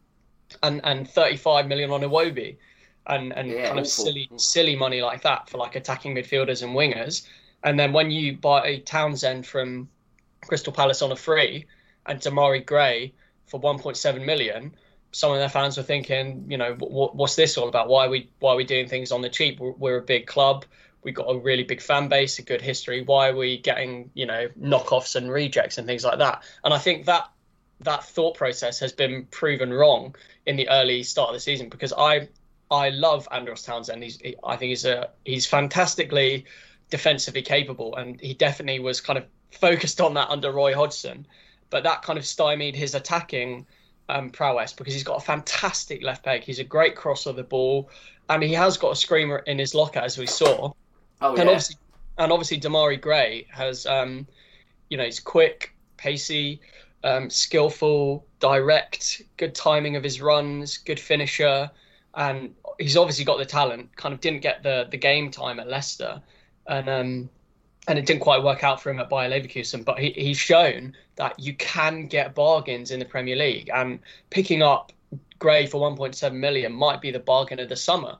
and 35 million on Iwobi and kind of silly money like that for like attacking midfielders and wingers. And then when you buy a Townsend from Crystal Palace on a free and Damari Gray for 1.7 million, some of their fans were thinking, you know, what's this all about? Why are we doing things on the cheap? We're a big club. We've got a really big fan base, a good history. Why are we getting, you know, knockoffs and rejects and things like that? And I think that thought process has been proven wrong in the early start of the season, because I love Andros Townsend. I think he's fantastically defensively capable, and he definitely was kind of focused on that under Roy Hodgson, but that kind of stymied his attacking prowess, because he's got a fantastic left peg. He's a great cross of the ball, and he has got a screamer in his locker, as we saw. Oh, yeah. And obviously Damari Gray has, you know, he's quick, pacey, skillful, direct, good timing of his runs, good finisher, and he's obviously got the talent. Kind of didn't get the game time at Leicester, and it didn't quite work out for him at Bayer Leverkusen, but he's shown that you can get bargains in the Premier League, and picking up Gray for 1.7 million might be the bargain of the summer.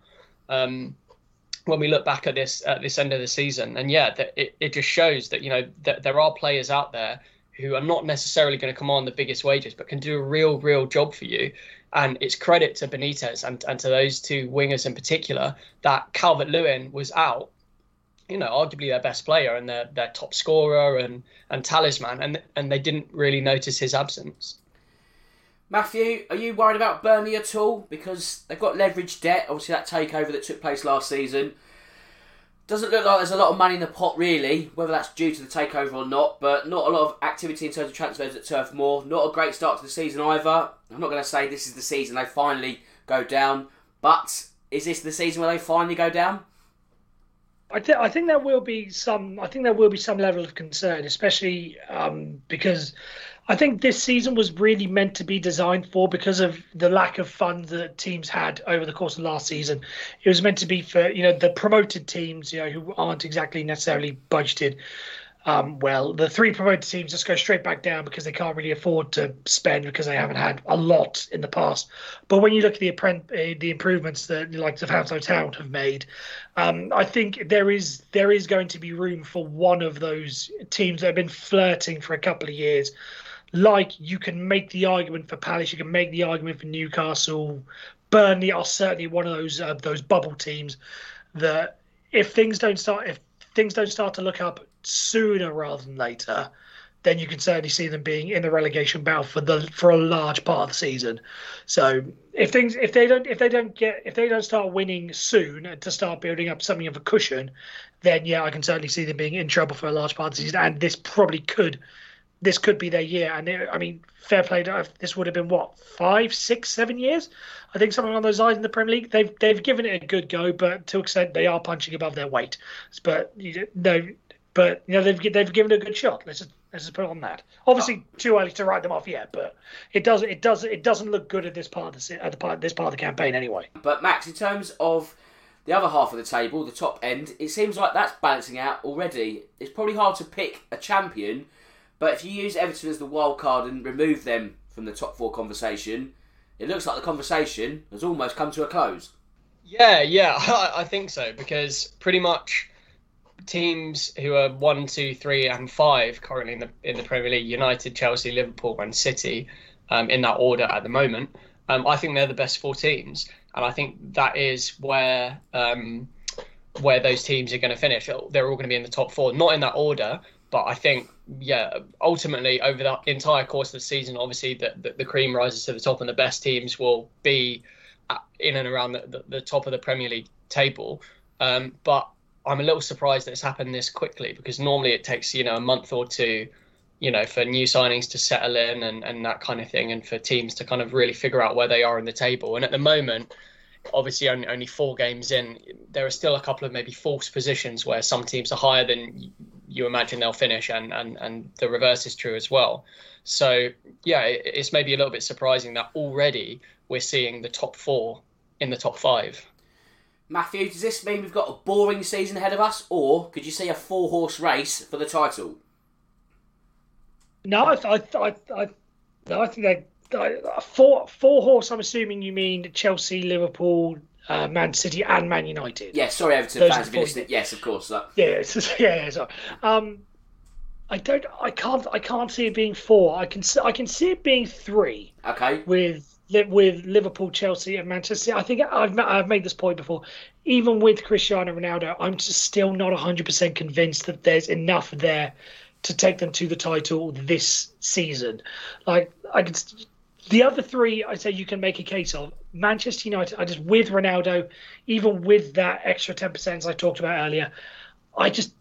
When we look back at this end of the season, and it just shows that, you know, that there are players out there who are not necessarily going to command the biggest wages, but can do a real job for you. And it's credit to Benitez and to those two wingers in particular that Calvert-Lewin was out, you know, arguably their best player and their top scorer and talisman, and they didn't really notice his absence. Matthew, are you worried about Burnley at all? Because they've got leveraged debt, obviously that takeover that took place last season. Doesn't look like there's a lot of money in the pot, really, whether that's due to the takeover or not, but not a lot of activity in terms of transfers at Turf Moor. Not a great start to the season either. I'm not going to say this is the season they finally go down, but is this the season where they finally go down? I think there will be some. I think there will be some level of concern, especially because I think this season was really meant to be designed for, because of the lack of funds that teams had over the course of last season. It was meant to be for, you know, the promoted teams, you know, who aren't exactly necessarily budgeted. Well, the 3 promoted teams just go straight back down because they can't really afford to spend, because they haven't had a lot in the past. But when you look at the improvements that the likes of Hounslow Town have made, I think there is going to be room for one of those teams that have been flirting for a couple of years. Like, you can make the argument for Palace, you can make the argument for Newcastle. Burnley are certainly one of those bubble teams that if things don't start to look up sooner rather than later, then you can certainly see them being in the relegation battle for a large part of the season. So if they don't start winning soon and to start building up something of a cushion, then yeah, I can certainly see them being in trouble for a large part of the season. And this could be their year. And I mean, fair play. This would have been what, 5, 6, 7 years? I think something on those lines in the Premier League. They've given it a good go, but to an extent they are punching above their weight. But they've given it a good shot. Let's just put it on that. Obviously, too early to write them off yet, but it doesn't look good at this part of the campaign anyway. But Max, in terms of the other half of the table, the top end, it seems like that's balancing out already. It's probably hard to pick a champion, but if you use Everton as the wild card and remove them from the top 4 conversation, it looks like the conversation has almost come to a close. Yeah, I think so, because pretty much teams who are 1, 2, 3, and 5 currently in the Premier League, United, Chelsea, Liverpool, and City, in that order at the moment, I think they're the best 4 teams, and I think that is where those teams are going to finish. They're all going to be in the top 4, not in that order, but I think, yeah, ultimately over the entire course of the season, obviously the cream rises to the top, and the best teams will be in and around the top of the Premier League table. But I'm a little surprised that it's happened this quickly, because normally it takes, a month or two, for new signings to settle in and that kind of thing, and for teams to kind of really figure out where they are in the table. And at the moment, obviously only 4 games in, there are still a couple of maybe false positions where some teams are higher than you imagine they'll finish, and the reverse is true as well. So, yeah, it's maybe a little bit surprising that already we're seeing the top 4 in the top 5. Matthew, does this mean we've got a boring season ahead of us, or could you see a 4-horse race for the title? No, I think that 4 horse. I'm assuming you mean Chelsea, Liverpool, Man City, and Man United. Yeah, sorry, Everton fans, if you're listening. Yes, of course. Yeah. Sorry. I can't see it being 4. I can see it being 3. Okay. With Liverpool, Chelsea, and Manchester. I think I've made this point before. Even with Cristiano Ronaldo, I'm just still not 100% convinced that there's enough there to take them to the title this season. The other 3, I say you can make a case of. Manchester United, I just, with Ronaldo, even with that extra 10% as I talked about earlier, I just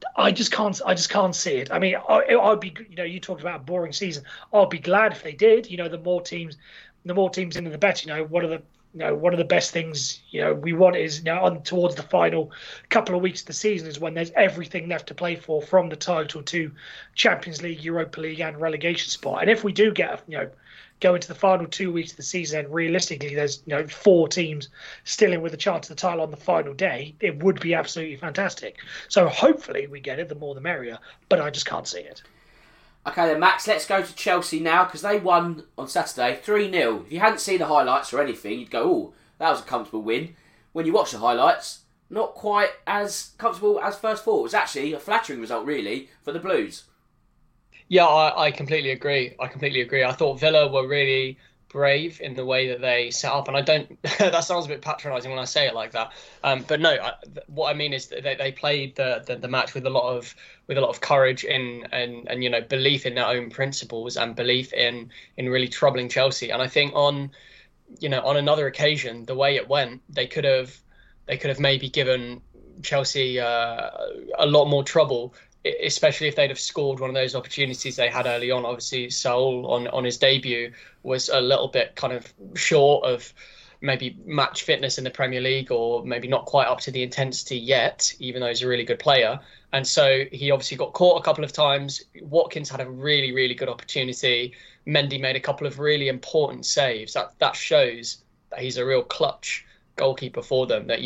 can't see it. I mean, I'd be, you talked about a boring season. I'd be glad if they did. The more teams in, the better. One of the best things we want is on towards the final couple of weeks of the season is when there's everything left to play for, from the title to Champions League, Europa League, and relegation spot. And if we do get go into the final 2 weeks of the season, and realistically there's 4 teams still in with a chance of the title on the final day, it would be absolutely fantastic. So hopefully we get it, the more the merrier, but I just can't see it. Okay then, Max, let's go to Chelsea now, because they won on Saturday 3-0. If you hadn't seen the highlights or anything, you'd go, oh, that was a comfortable win. When you watch the highlights, not quite as comfortable as first thought. It was actually a flattering result, really, for the Blues. Yeah, I completely agree. I thought Villa were really brave in the way that they set up, and I don't. That sounds a bit patronising when I say it like that. But no, what I mean is that they played the match with a lot of courage and belief in their own principles, and belief in really troubling Chelsea. And I think on another occasion, the way it went, they could have maybe given Chelsea a lot more trouble, especially if they'd have scored one of those opportunities they had early on. Obviously, Saul on his debut was a little bit kind of short of maybe match fitness in the Premier League, or maybe not quite up to the intensity yet, even though he's a really good player. And so he obviously got caught a couple of times. Watkins had a really, really good opportunity. Mendy made a couple of really important saves. That shows that he's a real clutch goalkeeper for them, that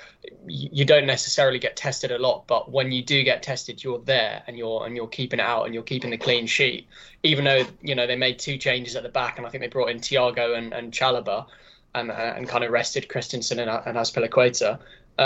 you don't necessarily get tested a lot, but when you do get tested, you're there and you're keeping it out, and you're keeping the clean sheet, even though they made 2 changes at the back, and I think they brought in Thiago and Chalobah and kind of rested Christensen and Azpilicueta.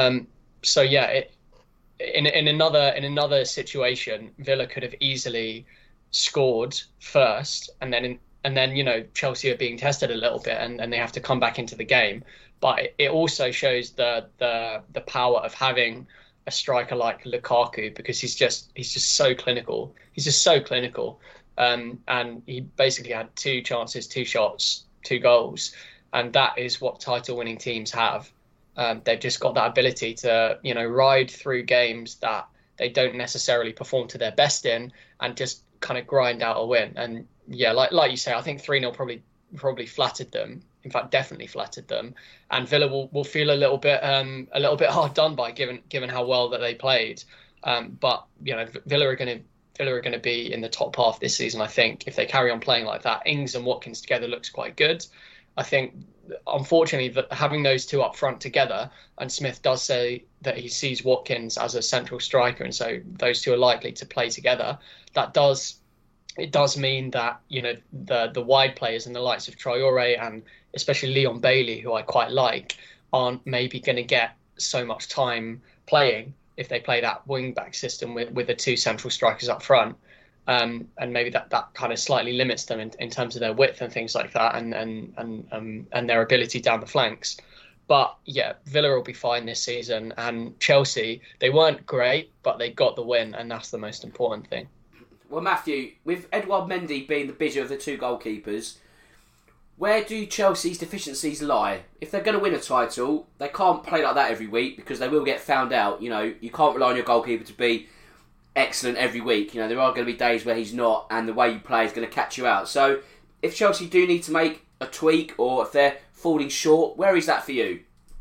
So yeah, in another situation, Villa could have easily scored first, and then Chelsea are being tested a little bit, and they have to come back into the game. But it also shows the power of having a striker like Lukaku, because he's just so clinical. He's just so clinical. And he basically had 2 chances, 2 shots, 2 goals, and that is what title-winning teams have. They've just got that ability to, ride through games that they don't necessarily perform to their best in, and just kind of grind out a win. And yeah, like you say, I think 3-0 probably flattered them. In fact, definitely flattered them. And Villa will feel a little bit hard done by, given how well that they played. But Villa are going to be in the top half this season, I think, if they carry on playing like that. Ings and Watkins together looks quite good. I think, unfortunately, that having those 2 up front together, and Smith does say that he sees Watkins as a central striker, and so those 2 are likely to play together. It does mean that the wide players and the likes of Traore and especially Leon Bailey, who I quite like, aren't maybe going to get so much time playing if they play that wing-back system with the 2 central strikers up front. And maybe that kind of slightly limits them in terms of their width and things like that, and their ability down the flanks. But yeah, Villa will be fine this season. And Chelsea, they weren't great, but they got the win, and that's the most important thing. Well, Matthew, with Edouard Mendy being the busier of the 2 goalkeepers, where do Chelsea's deficiencies lie? If they're going to win a title, they can't play like that every week, because they will get found out. You can't rely on your goalkeeper to be excellent every week. There are going to be days where he's not, and the way you play is going to catch you out. So if Chelsea do need to make a tweak, or if they're falling short, where is that for you?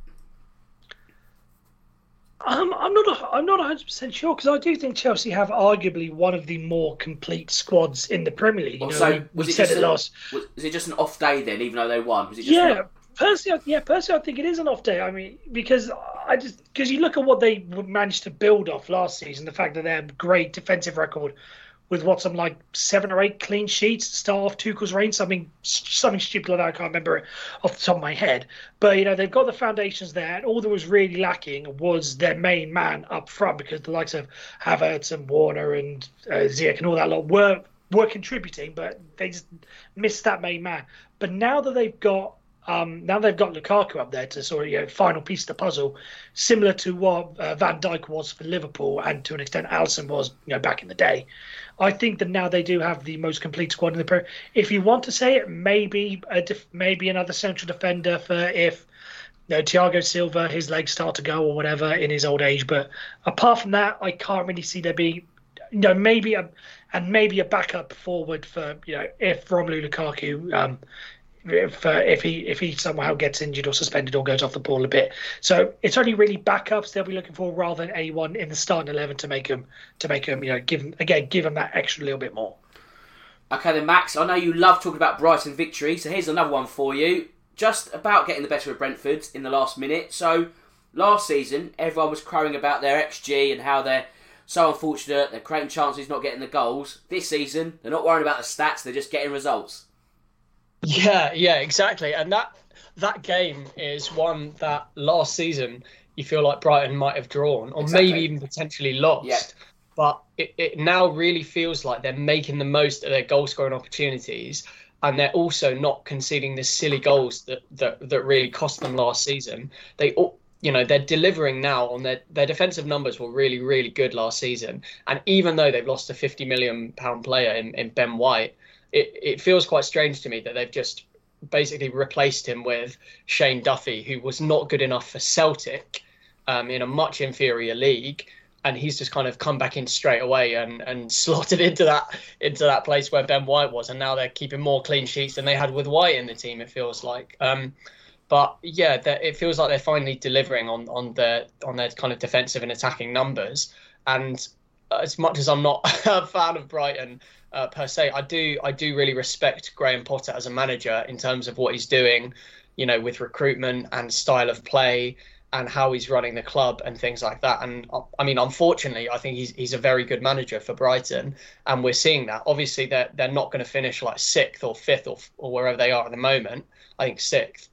I'm not 100% sure, because I do think Chelsea have arguably one of the more complete squads in the Premier League. Was it just an off day then, even though they won? Was it just personally, I think it is an off day. I mean, because you look at what they managed to build off last season, the fact that they had a great defensive record with something like 7 or 8 clean sheets to start off Tuchel's reign, something stupid like that. I can't remember it off the top of my head. But they've got the foundations there, and all that was really lacking was their main man up front, because the likes of Havertz and Warner and Ziyech and all that lot were contributing, but they just missed that main man. But now that they've got Lukaku up there to sort of final piece of the puzzle, similar to what Van Dijk was for Liverpool, and to an extent Alisson was back in the day. I think that now they do have the most complete squad in the Premier. If you want to say it, maybe another central defender for if Thiago Silva, his legs start to go or whatever in his old age. But apart from that, I can't really see there being maybe a backup forward for if Romelu Lukaku if he somehow gets injured or suspended or goes off the ball a bit. So it's only really backups they'll be looking for, rather than anyone in the starting 11 to make them give them that extra little bit more. Okay then, Max, I know you love talking about Brighton victory, so here's another one for you. Just about getting the better of Brentford in the last minute. So last season, everyone was crowing about their XG and how they're so unfortunate, they're creating chances, not getting the goals. This season, they're not worrying about the stats, they're just getting results. Yeah, exactly. And that game is one that last season you feel like Brighton might have drawn, or maybe even potentially lost. Yeah. But it now really feels like they're making the most of their goal scoring opportunities, and they're also not conceding the silly goals that really cost them last season. They're delivering now on their defensive numbers were really, really good last season. And even though they've lost a £50 million player in Ben White, it feels quite strange to me that they've just basically replaced him with Shane Duffy, who was not good enough for Celtic in a much inferior league. And he's just kind of come back in straight away and slotted into that place where Ben White was. And now they're keeping more clean sheets than they had with White in the team, it feels like. But yeah, it feels like they're finally delivering on their kind of defensive and attacking numbers. And as much as I'm not a fan of Brighton per se, I do really respect Graham Potter as a manager in terms of what he's doing, with recruitment and style of play and how he's running the club and things like that. And I mean, unfortunately, I think he's a very good manager for Brighton, and we're seeing that. Obviously, they're not going to finish like 6th or 5th or wherever they are at the moment. I think 6th.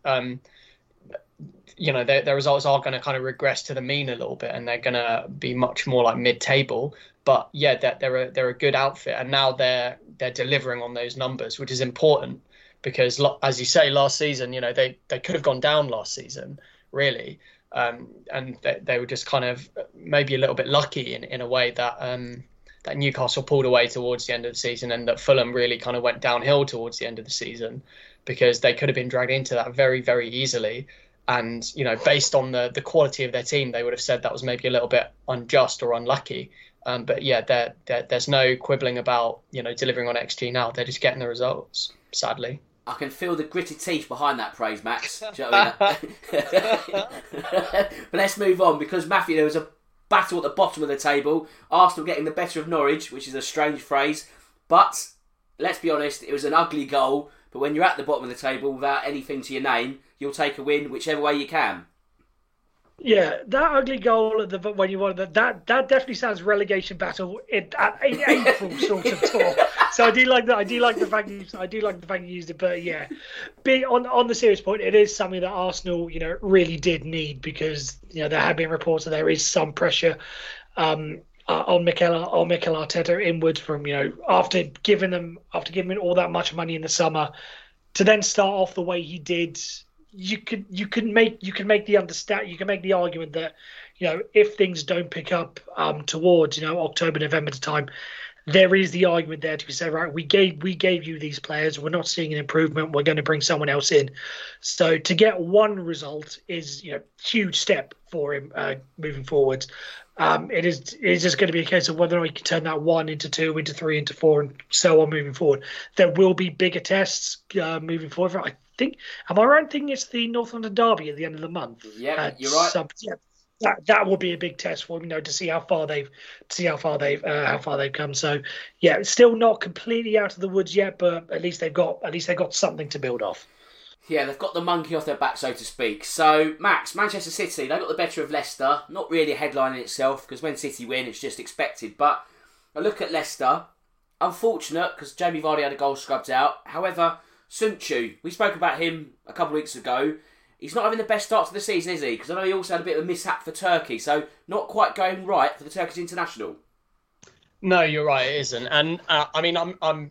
Their results are going to kind of regress to the mean a little bit, and they're going to be much more like mid-table. But yeah, they're a good outfit, and now they're delivering on those numbers, which is important because, as you say, last season, they could have gone down last season, really. and they were just kind of maybe a little bit lucky in a way that that Newcastle pulled away towards the end of the season, and that Fulham really kind of went downhill towards the end of the season, because they could have been dragged into that very, very easily. And, based on the quality of their team, they would have said that was maybe a little bit unjust or unlucky. But yeah, there's no quibbling about, delivering on XG now. They're just getting the results, sadly. I can feel the gritted teeth behind that praise, Max. Do you know what I mean? But let's move on, because, Matthew, there was a battle at the bottom of the table. Arsenal getting the better of Norwich, which is a strange phrase. But let's be honest, it was an ugly goal. But when you're at the bottom of the table without anything to your name, you'll take a win whichever way you can. Yeah, that ugly goal at when you wanted that definitely sounds relegation battle at April sort of talk. So I do like that. I do like the fact you used it. But yeah, on the serious point, it is something that Arsenal, really did need, because there have been reports that there is some pressure on Mikel Arteta inwards from after giving him all that much money in the summer, to then start off the way he did. You can make the argument that if things don't pick up towards October, November time, there is the argument there to say, right, we gave you these players, we're not seeing an improvement, we're going to bring someone else in. So to get one result is huge step for him moving forward. It is just going to be a case of whether or not he can turn that 1 into 2, into 3, into 4, and so on moving forward. There will be bigger tests moving forward. I think, am I right in thinking it's the North London Derby at the end of the month? Yeah, you're right. That will be a big test for them, to see how far they've come. So yeah, it's still not completely out of the woods yet, but at least they've got something to build off. Yeah, they've got the monkey off their back, so to speak. So, Max, Manchester City, they got the better of Leicester. Not really a headline in itself, because when City win, it's just expected. But I look at Leicester. Unfortunate, because Jamie Vardy had a goal scrubbed out. However, Sun Chu, we spoke about him a couple of weeks ago. He's not having the best start to the season, is he? Because I know he also had a bit of a mishap for Turkey, so not quite going right for the Turkish international. No, you're right, it isn't. And I mean,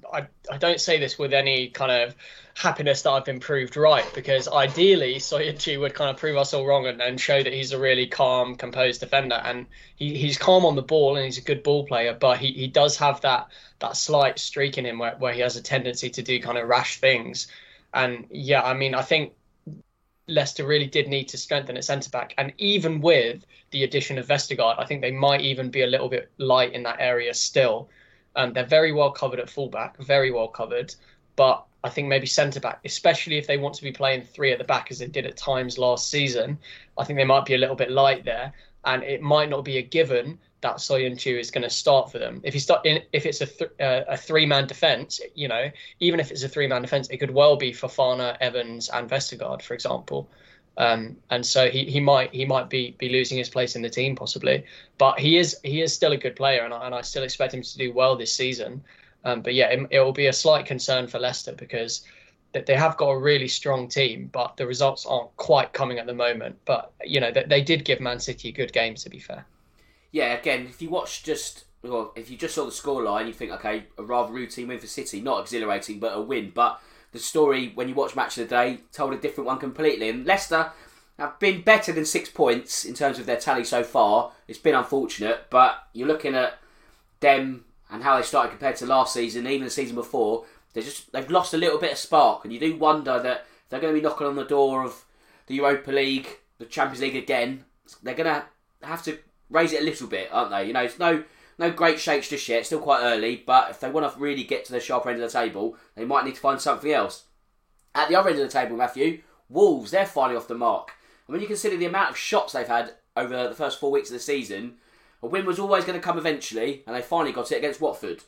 I don't say this with any kind of happiness that I've been proved right, because ideally Soyuncu would kind of prove us all wrong and show that he's a really calm, composed defender. And he's calm on the ball and he's a good ball player, but he does have that slight streak in him where he has a tendency to do kind of rash things. And yeah, I mean, I think Leicester really did need to strengthen at centre-back. And even with the addition of Vestergaard, I think they might even be a little bit light in that area still. They're very well covered at full-back, very well covered. But I think maybe centre-back, especially if they want to be playing 3 at the back as they did at times last season, I think they might be a little bit light there. And it might not be a given that Soyuncu is going to start for them. If it's a 3-man defence, even if it's a 3-man defence, it could well be Fofana, Evans, and Vestergaard, for example. And so he might be losing his place in the team possibly, but he is still a good player, and I still expect him to do well this season. But yeah, it will be a slight concern for Leicester, because they have got a really strong team, but the results aren't quite coming at the moment. But they did give Man City a good game, to be fair. Yeah, again, if you just saw the scoreline, you think, okay, a rather routine win for City, not exhilarating, but a win. But the story, when you watch Match of the Day, told a different one completely. And Leicester have been better than 6 points in terms of their tally so far. It's been unfortunate, but you're looking at them and how they started compared to last season, even the season before. They've lost a little bit of spark, and you do wonder that they're going to be knocking on the door of the Europa League, the Champions League again. They're going to have to raise it a little bit, aren't they? It's no great shakes just yet. It's still quite early, but if they want to really get to the sharper end of the table, they might need to find something else. At the other end of the table, Matthew, Wolves, they're finally off the mark. And when you consider the amount of shots they've had over the first 4 weeks of the season, a win was always going to come eventually, and they finally got it against Watford.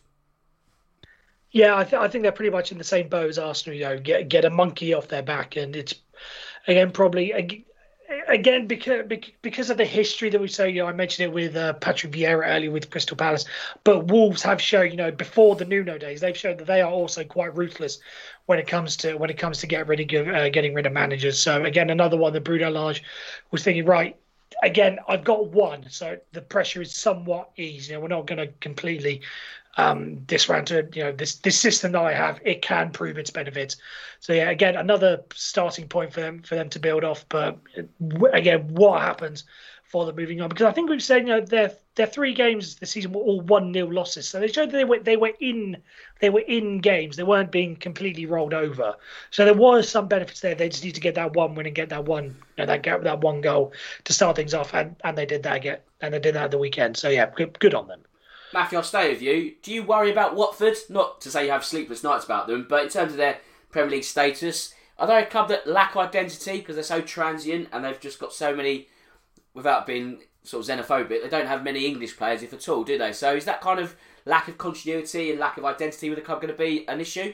Yeah, I think they're pretty much in the same boat as Arsenal. Get a monkey off their back, and it's again probably. Again, because of the history that we say, I mentioned it with Patrick Vieira earlier with Crystal Palace, but Wolves have shown, before the Nuno days, they've shown that they are also quite ruthless when it comes to getting rid of managers. So again, another one that Bruno Lage was thinking, right, again, I've got one, so the pressure is somewhat eased. We're not going to completely this round to this system that I have, it can prove its benefits. So yeah, again, another starting point for them to build off. But again, what happens for them moving on? Because I think we've said their 3 games this season were all 1-0 losses, so they showed that they were in games. They weren't being completely rolled over. So there was some benefits there. They just need to get that one win and get that one goal to start things off, and they did that again, and they did that at the weekend. So yeah, good on them. Matthew, I'll stay with you. Do you worry about Watford? Not to say you have sleepless nights about them, but in terms of their Premier League status, are they a club that lack identity because they're so transient and they've just got so many, without being sort of xenophobic, they don't have many English players, if at all, do they? So is that kind of lack of continuity and lack of identity with the club going to be an issue?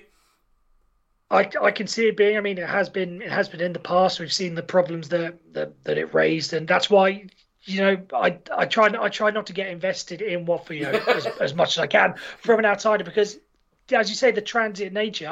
I can see it being. I mean, it has been in the past. We've seen the problems that it raised, and that's why I try not to get invested in Watford as much as I can from an outsider, because as you say, the transient nature.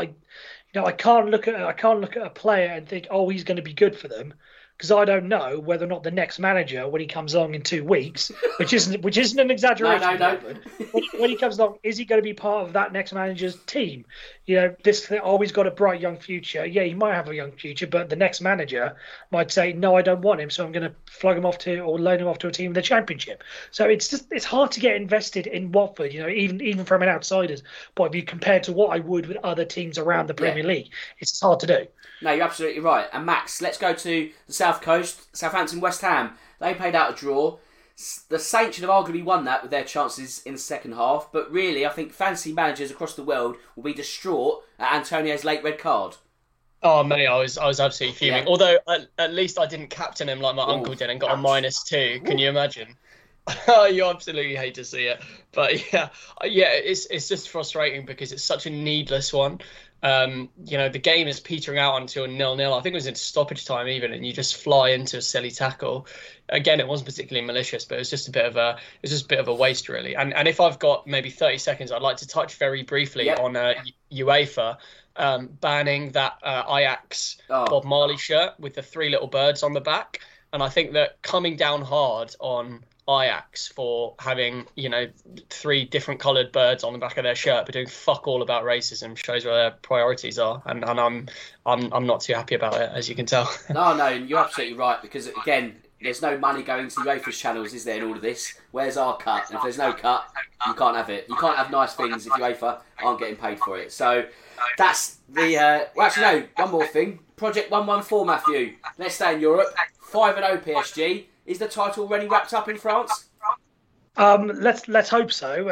I can't look at a player and think, oh, he's going to be good for them, because I don't know whether or not the next manager, when he comes along in 2 weeks, which isn't an exaggeration. No. When he comes along, is he going to be part of that next manager's team? This thing, oh, he's got a bright young future. Yeah, he might have a young future, but the next manager might say, no, I don't want him, so I'm going to flog him off to, or loan him off to a team in the Championship. So it's hard to get invested in Watford, even from an outsider's point of view, compared to what I would with other teams around the Premier League. It's just hard to do. No, you're absolutely right. And Max, let's go to the South Coast. Southampton, West Ham. They played out a draw. The Saints should have arguably won that with their chances in the second half. But really, I think fantasy managers across the world will be distraught at Antonio's late red card. Oh, mate, I was absolutely fuming. Yeah. Although, at least I didn't captain him like my uncle did and got a -2. Can you imagine? You absolutely hate to see it. But yeah, it's just frustrating because it's such a needless one. The game is petering out until 0-0. I think it was in stoppage time even, and you just fly into a silly tackle. Again, it wasn't particularly malicious, but it was just a bit of a waste, really. And if I've got maybe 30 seconds, I'd like to touch very briefly on UEFA banning that Ajax Bob Marley shirt with the 3 little birds on the back. And I think that coming down hard on Ajax for having 3 different coloured birds on the back of their shirt but doing fuck all about racism shows where their priorities are, and I'm not too happy about it, as you can tell. No, you're absolutely right, because again, there's no money going to UEFA's channels, is there, in all of this? Where's our cut? And if there's no cut, you can't have it. You can't have nice things if UEFA aren't getting paid for it. So that's the one more thing. Project 114, Matthew. Let's stay in Europe. 5-0 PSG. Is the title already wrapped up in France? Let's hope so.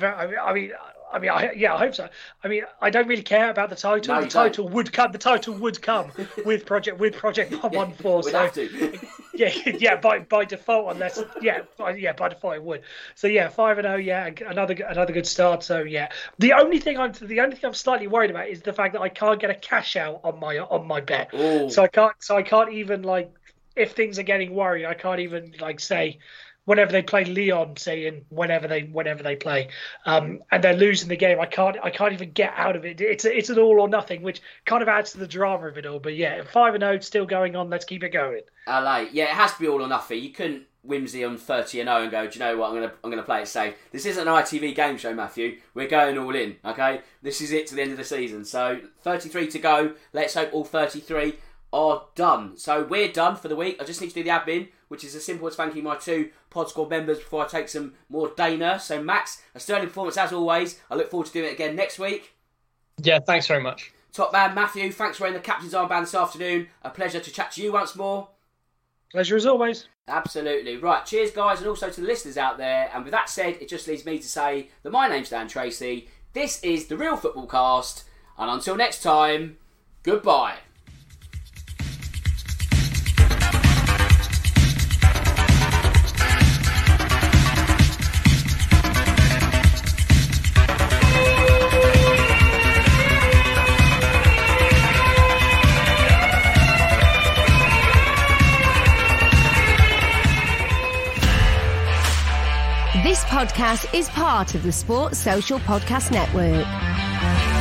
I hope so. I mean, I don't really care about the title. No, the title would come. The title would come with Project 114. Have to. Yeah. By default, unless by default it would. So 5-0. Yeah, another good start. So yeah, the only thing I'm slightly worried about is the fact that I can't get a cash out on my bet. Ooh. So I can't even if things are getting worried, I can't even say whenever they play Lyon, saying whenever they play, and they're losing the game, I can't even get out of it. It's an all or nothing, which kind of adds to the drama of it all. But yeah, 5-0 still going on. Let's keep it going. It has to be all or nothing. You couldn't whimsy on 30-0 and go, do you know what? I'm gonna play it safe. This isn't an ITV game show, Matthew. We're going all in. Okay, this is it to the end of the season. So 33 to go. Let's hope all 33 are done. So we're done for the week. I just need to do the admin, which is as simple as thanking my 2 Pod Squad members before I take some more Dana. So Max, a sterling performance as always. I look forward to doing it again next week. Yeah, thanks very much. Top man Matthew, thanks for wearing the captain's armband this afternoon. A pleasure to chat to you once more. Pleasure as always. Absolutely. Right, cheers guys, and also to the listeners out there. And with that said, it just leaves me to say that my name's Dan Tracy. This is The Real Football Cast. And until next time, goodbye. This podcast is part of the Sports Social Podcast Network.